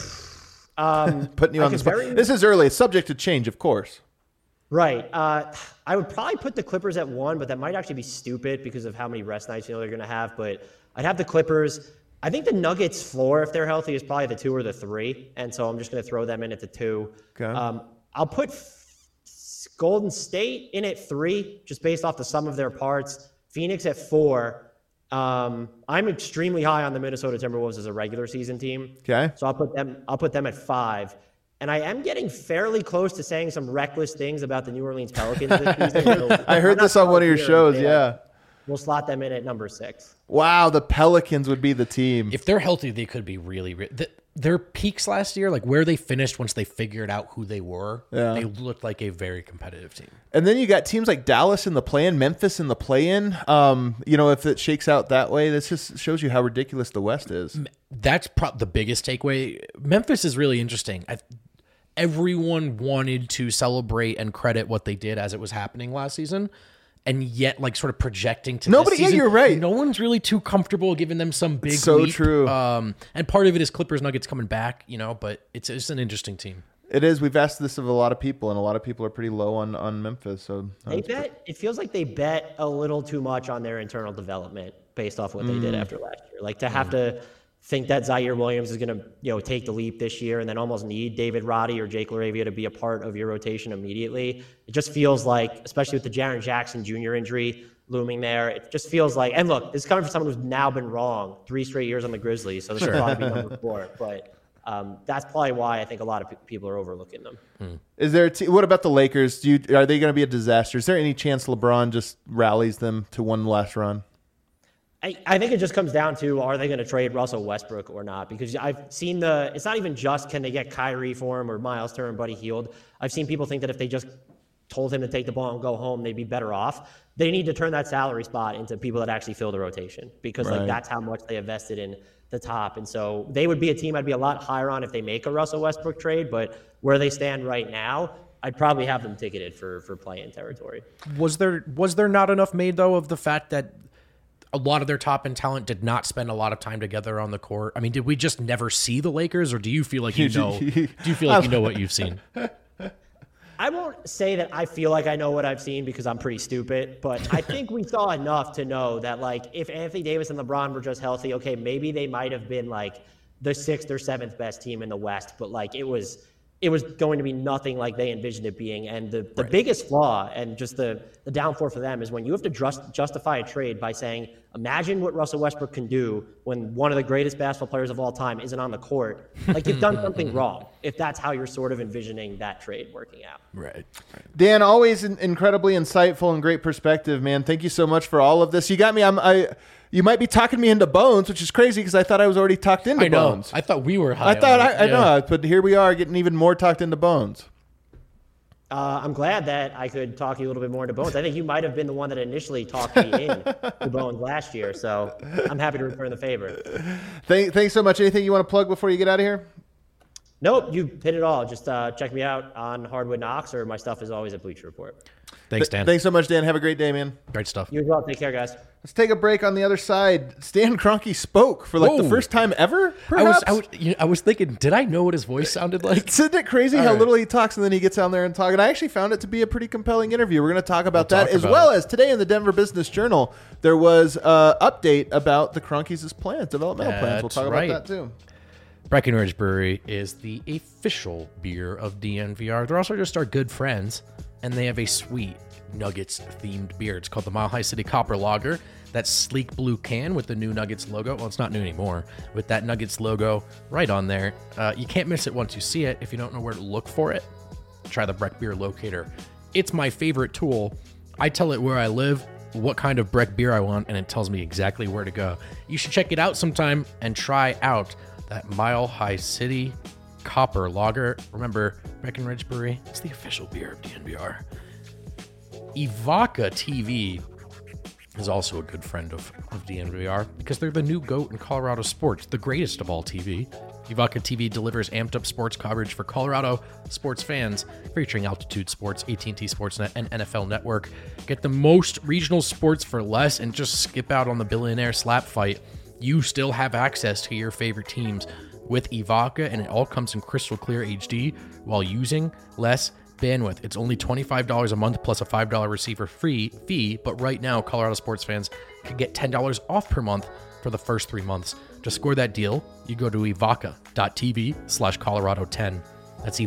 [SPEAKER 2] Putting you on the spot. This is early. It's subject to change, of course.
[SPEAKER 3] Right. I would probably put the Clippers at 1, but that might actually be stupid because of how many rest nights they're going to have. But I'd have the Clippers. I think the Nuggets floor, if they're healthy, is probably the 2 or the 3. And so I'm just going to throw them in at the 2.
[SPEAKER 2] Okay.
[SPEAKER 3] I'll put Golden State in at 3, just based off the sum of their parts. Phoenix at 4. I'm extremely high on the Minnesota Timberwolves as a regular season team.
[SPEAKER 2] Okay.
[SPEAKER 3] So I'll put them at 5. And I am getting fairly close to saying some reckless things about the New Orleans Pelicans this season.
[SPEAKER 2] I heard this on one of your shows, yeah.
[SPEAKER 3] We'll slot them in at number 6.
[SPEAKER 2] Wow, the Pelicans would be the team.
[SPEAKER 4] If they're healthy, they could be really their peaks last year, like where they finished once they figured out who they were, they looked like a very competitive team.
[SPEAKER 2] And then you got teams like Dallas in the play-in, Memphis in the play-in. If it shakes out that way, this just shows you how ridiculous the West is.
[SPEAKER 4] That's the biggest takeaway. Memphis is really interesting. Everyone wanted to celebrate and credit what they did as it was happening last season. And yet, like, sort of projecting to
[SPEAKER 2] nobody.
[SPEAKER 4] This season,
[SPEAKER 2] yeah, you're right.
[SPEAKER 4] No one's really too comfortable giving them some big
[SPEAKER 2] so
[SPEAKER 4] leap.
[SPEAKER 2] True.
[SPEAKER 4] And part of it is Clippers Nuggets coming back, but it's an interesting team.
[SPEAKER 2] It is. We've asked this of a lot of people, and a lot of people are pretty low on Memphis. So
[SPEAKER 3] it feels like they bet a little too much on their internal development based off what they did after last year. Like to have to think that Zaire Williams is going to take the leap this year and then almost need David Roddy or Jake LaRavia to be a part of your rotation immediately. It just feels like, especially with the Jaren Jackson Jr. injury looming there, it just feels like, and look, this is coming from someone who's now been wrong 3 straight years on the Grizzlies, so this will probably be number 4. But that's probably why I think a lot of people are overlooking them.
[SPEAKER 2] Is there? What about the Lakers? Are they going to be a disaster? Is there any chance LeBron just rallies them to one last run?
[SPEAKER 3] I think it just comes down to, are they going to trade Russell Westbrook or not? Because I've seen it's not even just can they get Kyrie for him or Miles Turner and Buddy Hield. I've seen people think that if they just told him to take the ball and go home, they'd be better off. They need to turn that salary spot into people that actually fill the rotation because that's how much they invested in the top. And so they would be a team I'd be a lot higher on if they make a Russell Westbrook trade. But where they stand right now, I'd probably have them ticketed for play-in territory.
[SPEAKER 4] Was there not enough made, though, of the fact that a lot of their top-end talent did not spend a lot of time together on the court? I mean, did we just never see the Lakers, or do you feel like you know? Do you feel like you know what you've seen?
[SPEAKER 3] I won't say that I feel like I know what I've seen because I'm pretty stupid, but I think we saw enough to know that, like, if Anthony Davis and LeBron were just healthy, okay, maybe they might have been like the 6th or 7th best team in the West, but like it was going to be nothing like they envisioned it being. And the biggest flaw and just the downfall for them is when you have to justify a trade by saying, imagine what Russell Westbrook can do when one of the greatest basketball players of all time isn't on the court. Like, you've done something wrong if that's how you're sort of envisioning that trade working out.
[SPEAKER 4] Right.
[SPEAKER 2] Dan, always incredibly insightful and great perspective, man. Thank you so much for all of this. You got me. You might be talking me into Bones, which is crazy because I thought I was already talked into Bones.
[SPEAKER 4] I thought we were high.
[SPEAKER 2] I know, but here we are getting even more talked into Bones.
[SPEAKER 3] I'm glad that I could talk you a little bit more into Bones. I think you might have been the one that initially talked me in to Bones last year, so I'm happy to return the favor.
[SPEAKER 2] Thanks so much. Anything you want to plug before you get out of here?
[SPEAKER 3] Nope, you hit it all. Just check me out on Hardwood Knocks, or my stuff is always at Bleacher Report.
[SPEAKER 4] Thanks, Dan.
[SPEAKER 2] Thanks so much, Dan. Have a great day, man.
[SPEAKER 4] Great stuff.
[SPEAKER 3] You as well. Take care, guys.
[SPEAKER 2] Let's take a break. On the other side, Stan Kroenke spoke for the first time ever, perhaps?
[SPEAKER 4] I was thinking, did I know what his voice sounded like?
[SPEAKER 2] Isn't it crazy how little he talks and then he gets down there and talks? And I actually found it to be a pretty compelling interview. We're going to talk about that as well as today in the Denver Business Journal, there was an update about the Kroenkes' plans, developmental plans. We'll talk about that too.
[SPEAKER 4] Breckenridge Brewery is the official beer of DNVR. They're also just our good friends, and they have a sweet Nuggets-themed beer. It's called the Mile High City Copper Lager. That sleek blue can with the new Nuggets logo. Well, it's not new anymore. With that Nuggets logo right on there. You can't miss it once you see it. If you don't know where to look for it, try the Breck Beer Locator. It's my favorite tool. I tell it where I live, what kind of Breck beer I want, and it tells me exactly where to go. You should check it out sometime and try out that Mile High City Copper Lager. Remember, Breckenridge Brewery, it's the official beer of DNVR. Evoca TV is also a good friend of DNVR because they're the new GOAT in Colorado sports, the greatest of all TV. Evoca TV delivers amped-up sports coverage for Colorado sports fans, featuring Altitude Sports, AT&T Sportsnet, and NFL Network. Get the most regional sports for less and just skip out on the billionaire slap fight. You still have access to your favorite teams with Evoca, and it all comes in crystal clear HD while using less bandwidth. It's only $25 a month plus a $5 receiver fee, but right now, Colorado sports fans can get $10 off per month for the first 3 months. To score that deal, you go to evoca.tv/Colorado10. That's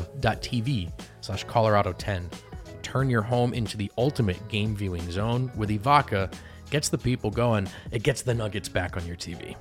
[SPEAKER 4] evoca.tv/Colorado10. Turn your home into the ultimate game viewing zone with Evoca. Gets the people going. It gets the Nuggets back on your TV.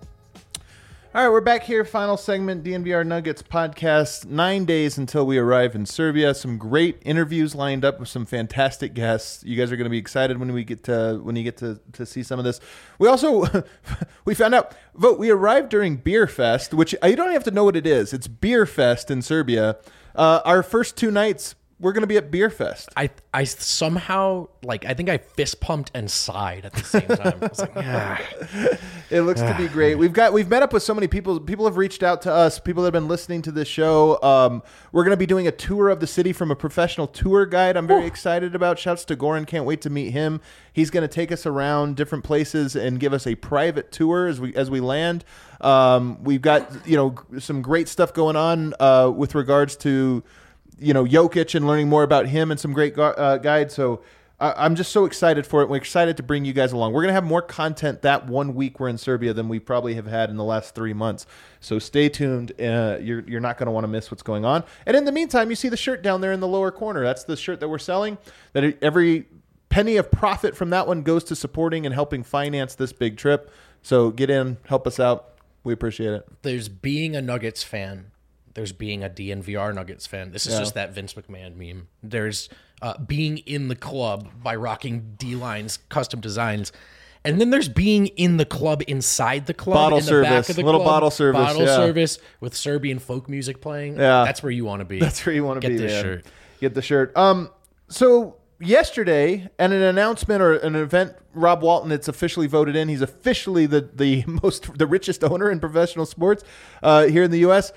[SPEAKER 2] All right, we're back here. Final segment, DNVR Nuggets podcast. 9 days until we arrive in Serbia. Some great interviews lined up with some fantastic guests. You guys are going to be excited when you get to see some of this. We also we found out we arrived during Beer Fest, which you don't have to know what it is. It's Beer Fest in Serbia. Our first 2 nights, we're going to be at Beer Fest.
[SPEAKER 4] I somehow, I think I fist pumped and sighed at the same time. I was like, yeah.
[SPEAKER 2] It looks to be great. We've met up with so many people. People have reached out to us. People that have been listening to this show. We're going to be doing a tour of the city from a professional tour guide. I'm very excited about. Shouts to Goran. Can't wait to meet him. He's going to take us around different places and give us a private tour as we land. We've got some great stuff going on with regards to Jokic and learning more about him and some great guides. So I'm just so excited for it. We're excited to bring you guys along. We're going to have more content that 1 week we're in Serbia than we probably have had in the last 3 months. So stay tuned. You're not going to want to miss what's going on. And in the meantime, you see the shirt down there in the lower corner. That's the shirt that we're selling. That every penny of profit from that one goes to supporting and helping finance this big trip. So get in, help us out. We appreciate it.
[SPEAKER 4] There's being a Nuggets fan. There's being a DNVR Nuggets fan. This is just that Vince McMahon meme. There's being in the club by rocking D-Line's custom designs. And then there's being in the club inside the club.
[SPEAKER 2] Bottle
[SPEAKER 4] in the
[SPEAKER 2] service.
[SPEAKER 4] Back of the
[SPEAKER 2] Little
[SPEAKER 4] club,
[SPEAKER 2] bottle service.
[SPEAKER 4] Bottle service with Serbian folk music playing.
[SPEAKER 2] Yeah.
[SPEAKER 4] That's where you want to be.
[SPEAKER 2] That's where you want to be.
[SPEAKER 4] Get this
[SPEAKER 2] man.
[SPEAKER 4] shirt.
[SPEAKER 2] Get the shirt. So yesterday, at an announcement or an event, Rob Walton, it's officially voted in. He's officially the richest owner in professional sports here in the U.S.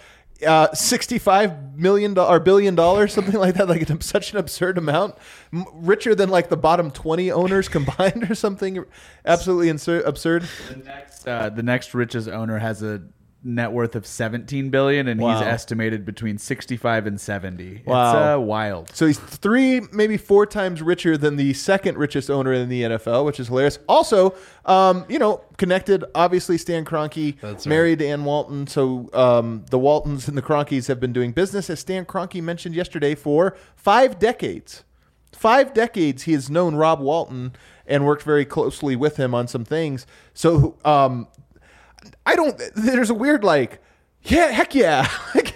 [SPEAKER 2] $65 million or $1 billion, something like that, such an absurd amount, richer than the bottom 20 owners combined or something. Absolutely absurd.
[SPEAKER 5] The next richest owner has a net worth of $17 billion, and he's estimated between 65 and 70.
[SPEAKER 2] Wow.
[SPEAKER 5] It's wild.
[SPEAKER 2] So he's 3, maybe 4 times richer than the second richest owner in the NFL, which is hilarious. Also, connected, obviously, Stan Kroenke, married to Ann Walton. So the Waltons and the Kroenkes have been doing business, as Stan Kroenke mentioned yesterday, for 5 decades. 5 decades he has known Rob Walton and worked very closely with him on some things. So there's a weird yeah, heck yeah.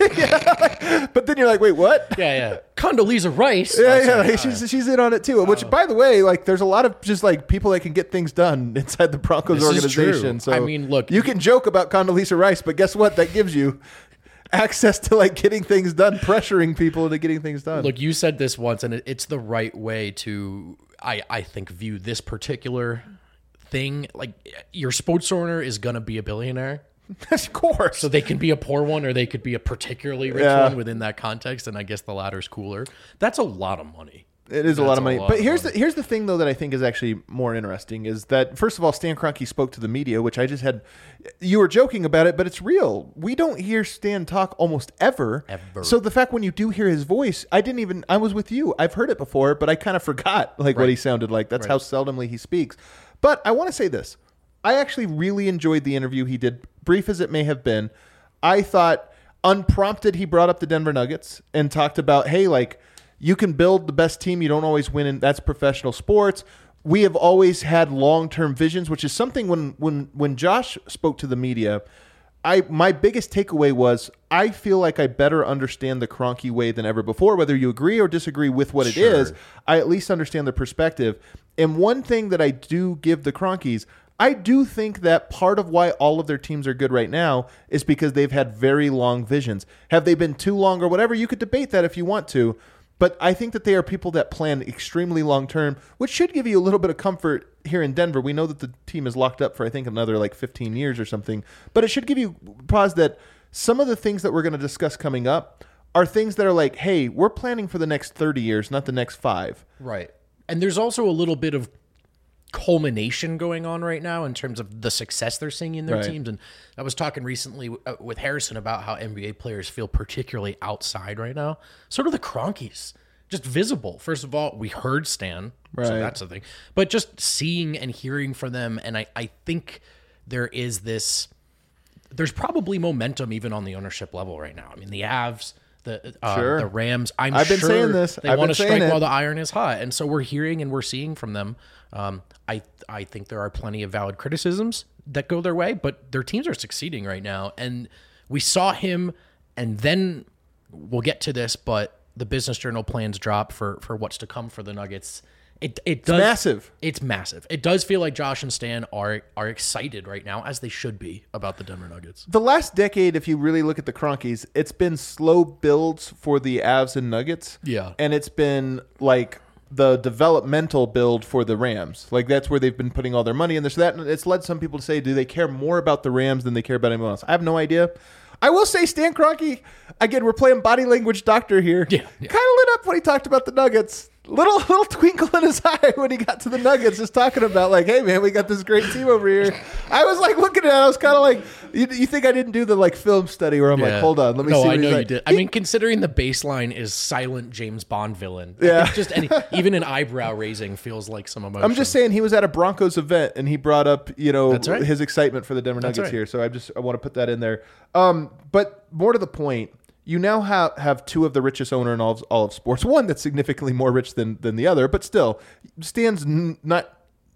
[SPEAKER 2] But then you're like, wait, what?
[SPEAKER 4] Yeah. Condoleezza Rice.
[SPEAKER 2] Yeah. She's in on it too. Which, by the way, there's a lot of just people that can get things done inside the Broncos organization. So
[SPEAKER 4] I mean, look,
[SPEAKER 2] you can joke about Condoleezza Rice, but guess what? That gives you access to getting things done, pressuring people into getting things done.
[SPEAKER 4] Look, you said this once, and it's the right way to, I think, view this particular thing. Your sports owner is going to be a billionaire.
[SPEAKER 2] Of course.
[SPEAKER 4] So they can be a poor one, or they could be a particularly rich one within that context, and I guess the latter's cooler. That's a lot of money.
[SPEAKER 2] It is a lot of money. But here's the thing, though, that I think is actually more interesting is that, first of all, Stan Kroenke spoke to the media, which I just had. You were joking about it, but it's real. We don't hear Stan talk almost ever. So the fact when you do hear his voice, I was with you. I've heard it before, but I kind of forgot what he sounded like. That's how seldomly he speaks. But I want to say this. I actually really enjoyed the interview he did, brief as it may have been. I thought, unprompted, he brought up the Denver Nuggets and talked about, hey, you can build the best team. You don't always win, and that's professional sports. We have always had long-term visions, which is something when Josh spoke to the media, my biggest takeaway was I feel like I better understand the Kroenke way than ever before. Whether you agree or disagree with what it is, I at least understand the perspective. And one thing that I do give the Kroenkes, I do think that part of why all of their teams are good right now is because they've had very long visions. Have they been too long or whatever? You could debate that if you want to. But I think that they are people that plan extremely long term, which should give you a little bit of comfort here in Denver. We know that the team is locked up for, I think, another 15 years or something. But it should give you pause that some of the things that we're going to discuss coming up are things that are like, hey, we're planning for the next 30 years, not the next 5.
[SPEAKER 4] Right. And there's also a little bit of culmination going on right now in terms of the success they're seeing in their teams. And I was talking recently with Harrison about how NBA players feel particularly outside right now. Sort of the Cronkies, just visible. First of all, we heard Stan, so that's the thing. But just seeing and hearing from them, and I think there's probably momentum even on the ownership level right now. I mean, the Avs, the Rams, I've been saying this. They want to strike while the iron is hot. And so we're hearing and we're seeing from them. I think there are plenty of valid criticisms that go their way, but their teams are succeeding right now. And we saw him, and then we'll get to this, but the Business Journal plans drop for what's to come for the Nuggets. It's
[SPEAKER 2] massive.
[SPEAKER 4] It's massive. It does feel like Josh and Stan are excited right now, as they should be, about the Denver Nuggets.
[SPEAKER 2] The last decade, if you really look at the Cronkies, it's been slow builds for the Avs and Nuggets.
[SPEAKER 4] Yeah.
[SPEAKER 2] And it's been like the developmental build for the Rams. Like, that's where they've been putting all their money in this. That it's led some people to say, do they care more about the Rams than they care about anyone else? I have no idea. I will say Stan Kroenke, again, we're playing body language doctor here. Yeah. Kind of lit up when he talked about the Nuggets. Little twinkle in his eye when he got to the Nuggets, just talking about like, hey man, we got this great team over here. I was like looking at it, I was kind of like, you think I didn't do the like film study where I'm like, hold on, let me see.
[SPEAKER 4] No, I know you did. I mean, considering the baseline is silent James Bond villain, I think just even an eyebrow raising feels like some emotion.
[SPEAKER 2] I'm just saying he was at a Broncos event and he brought up his excitement for the Denver Nuggets here, so I want to put that in there. But more to the point. You now have 2 of the richest owner in all of sports. One that's significantly more rich than the other, but still, Stan's not,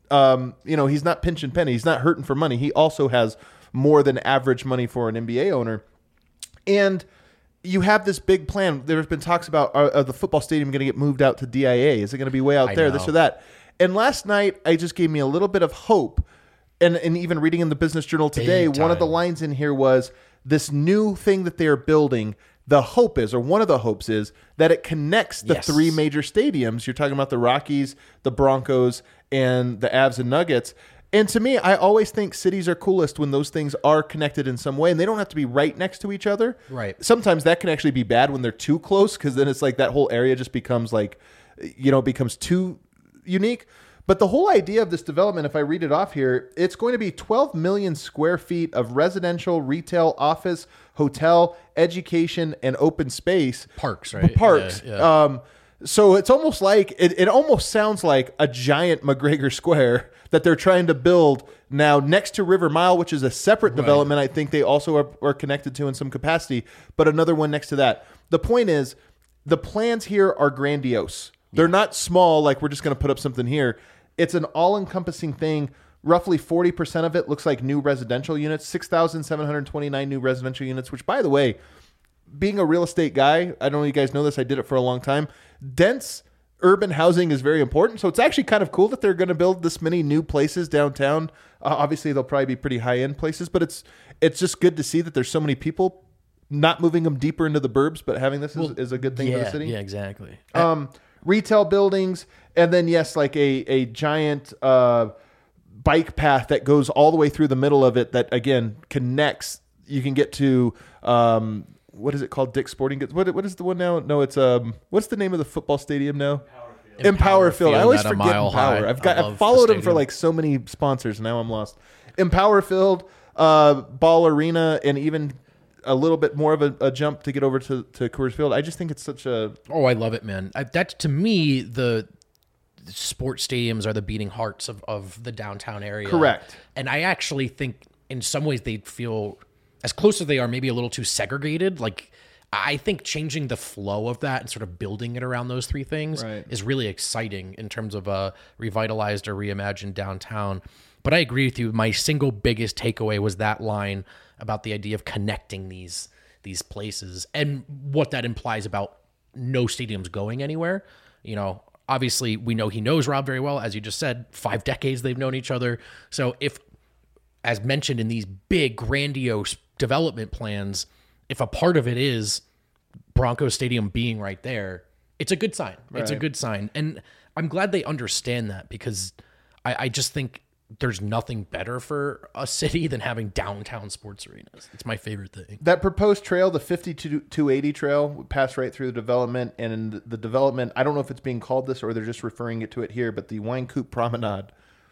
[SPEAKER 2] he's not pinching pennies. He's not hurting for money. He also has more than average money for an NBA owner. And you have this big plan. There's been talks about, are the football stadium going to get moved out to DIA? Is it going to be way out there, this or that? And last night, it just gave me a little bit of hope. And even reading in the Business Journal today, one of the lines in here was, this new thing that they are building, the hope is, or one of the hopes is, that it connects the 3 major stadiums. You're talking about the Rockies, the Broncos, and the Avs and Nuggets. And to me, I always think cities are coolest when those things are connected in some way, and they don't have to be right next to each other.
[SPEAKER 4] Right.
[SPEAKER 2] Sometimes that can actually be bad when they're too close, because then it's like that whole area just becomes like, becomes too unique. But the whole idea of this development, if I read it off here, it's going to be 12 million square feet of residential, retail, office, hotel, education, and open space.
[SPEAKER 4] Parks, right?
[SPEAKER 2] Parks.
[SPEAKER 4] Yeah.
[SPEAKER 2] So it's almost like, it almost sounds like a giant McGregor Square that they're trying to build now next to River Mile, which is a separate development. I think they also are connected to in some capacity, but another one next to that. The point is, the plans here are grandiose. They're not small, like we're just going to put up something here. It's an all-encompassing thing. Roughly 40% of it looks like new residential units, 6,729 new residential units, which, by the way, being a real estate guy, I don't know if you guys know this, I did it for a long time. Dense urban housing is very important. So it's actually kind of cool that they're going to build this many new places downtown. Obviously, they'll probably be pretty high-end places, but it's just good to see that there's so many people, not moving them deeper into the burbs, but having this is a good thing for the city.
[SPEAKER 4] Yeah, exactly.
[SPEAKER 2] Retail buildings, and then, yes, like a giant bike path that goes all the way through the middle of it that, again, connects. You can get to, what is it called? Dick's Sporting Goods. What is the one now? No, it's, what's the name of the football stadium now? Empower Field. I always forget Empower. I've followed them for like so many sponsors. Now I'm lost. Empower Field, Ball Arena, and even a little bit more of a jump to get over to Coors Field. I just think it's such a...
[SPEAKER 4] Oh, I love it, man. That, to me, the sports stadiums are the beating hearts of the downtown area.
[SPEAKER 2] Correct.
[SPEAKER 4] And I actually think in some ways they feel, as close as they are, maybe a little too segregated. Like, I think changing the flow of that and sort of building it around those 3 things is really exciting in terms of a revitalized or reimagined downtown. But I agree with you. My single biggest takeaway was that line about the idea of connecting these places and what that implies about no stadiums going anywhere. Obviously we know he knows Rob very well. As you just said, 5 decades they've known each other. So if, as mentioned in these big grandiose development plans, if a part of it is Broncos Stadium being right there, it's a good sign. Right. It's a good sign. And I'm glad they understand that, because I just think there's nothing better for a city than having downtown sports arenas. It's my favorite thing.
[SPEAKER 2] That proposed trail, the 5280 trail, would pass right through the development. And in the development, I don't know if it's being called this or they're just referring to it here, but the Wine Coupe Promenade.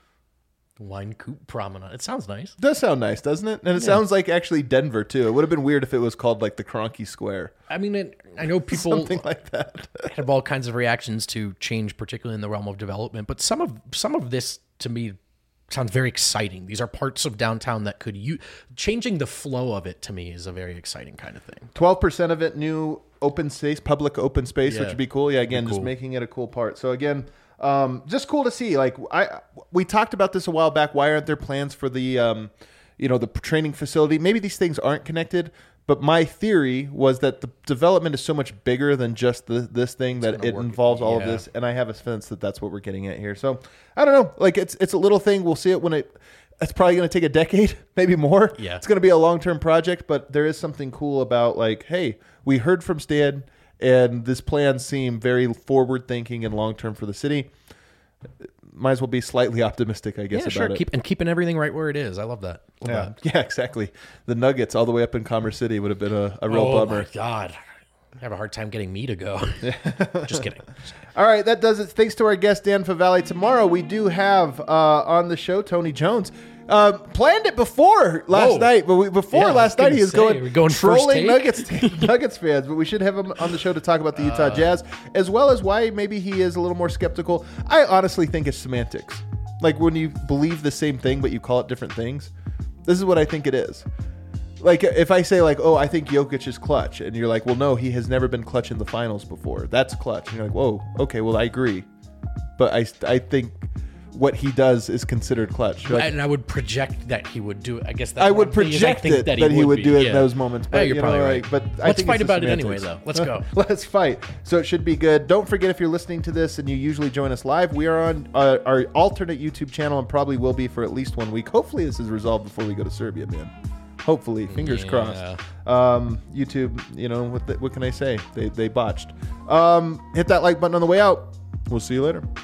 [SPEAKER 4] Wine Coupe Promenade. It sounds nice.
[SPEAKER 2] It does sound nice, doesn't it? And it sounds like actually Denver, too. It would have been weird if it was called like the Kroenke Square.
[SPEAKER 4] I mean, I know people
[SPEAKER 2] Something like that.
[SPEAKER 4] have all kinds of reactions to change, particularly in the realm of development. But some of this, to me, sounds very exciting. These are parts of downtown that could changing the flow of it to me is a very exciting kind of thing.
[SPEAKER 2] 12% of it new open space, public open space, which would be cool. Yeah, again, just making it a cool part. So again, just cool to see. Like we talked about this a while back. Why aren't there plans for the the training facility? Maybe these things aren't connected. But my theory was that the development is so much bigger than just this thing that it involves all of this. And I have a sense that that's what we're getting at here. So I don't know. Like it's a little thing. We'll see it when it's probably going to take a decade, maybe more.
[SPEAKER 4] Yeah.
[SPEAKER 2] It's going to be a long-term project, but there is something cool about like, hey, we heard from Stan and this plan seemed very forward-thinking and long-term for the city. Might as well be slightly optimistic, I guess, about it.
[SPEAKER 4] Keeping everything right where it is. I love that.
[SPEAKER 2] Yeah, exactly. The Nuggets all the way up in Commerce City would have been a real bummer.
[SPEAKER 4] Oh, my God. I have a hard time getting me to go. Just kidding.
[SPEAKER 2] All right, that does it. Thanks to our guest, Dan Favale. Tomorrow we do have on the show Tony Jones. Planned it before last night, but last night he was going trolling Nuggets fans. But we should have him on the show to talk about the Utah Jazz, as well as why maybe he is a little more skeptical. I honestly think it's semantics. Like when you believe the same thing, but you call it different things. This is what I think it is. Like if I say like, oh, I think Jokic is clutch, and you're like, well, no, he has never been clutch in the finals before. That's clutch. And you're like, whoa, okay, well, I agree, but I think what he does is considered clutch. Like,
[SPEAKER 4] and I would project that he would do it. I guess that's
[SPEAKER 2] I would project that he would do it in those moments. But
[SPEAKER 4] you're probably right.
[SPEAKER 2] But
[SPEAKER 4] let's fight about it anyway, though. Let's go.
[SPEAKER 2] Let's fight. So it should be good. Don't forget, if you're listening to this and you usually join us live, we are on our alternate YouTube channel and probably will be for at least 1 week. Hopefully this is resolved before we go to Serbia, man. Hopefully, fingers crossed. YouTube, what can I say? They botched. Hit that like button on the way out. We'll see you later.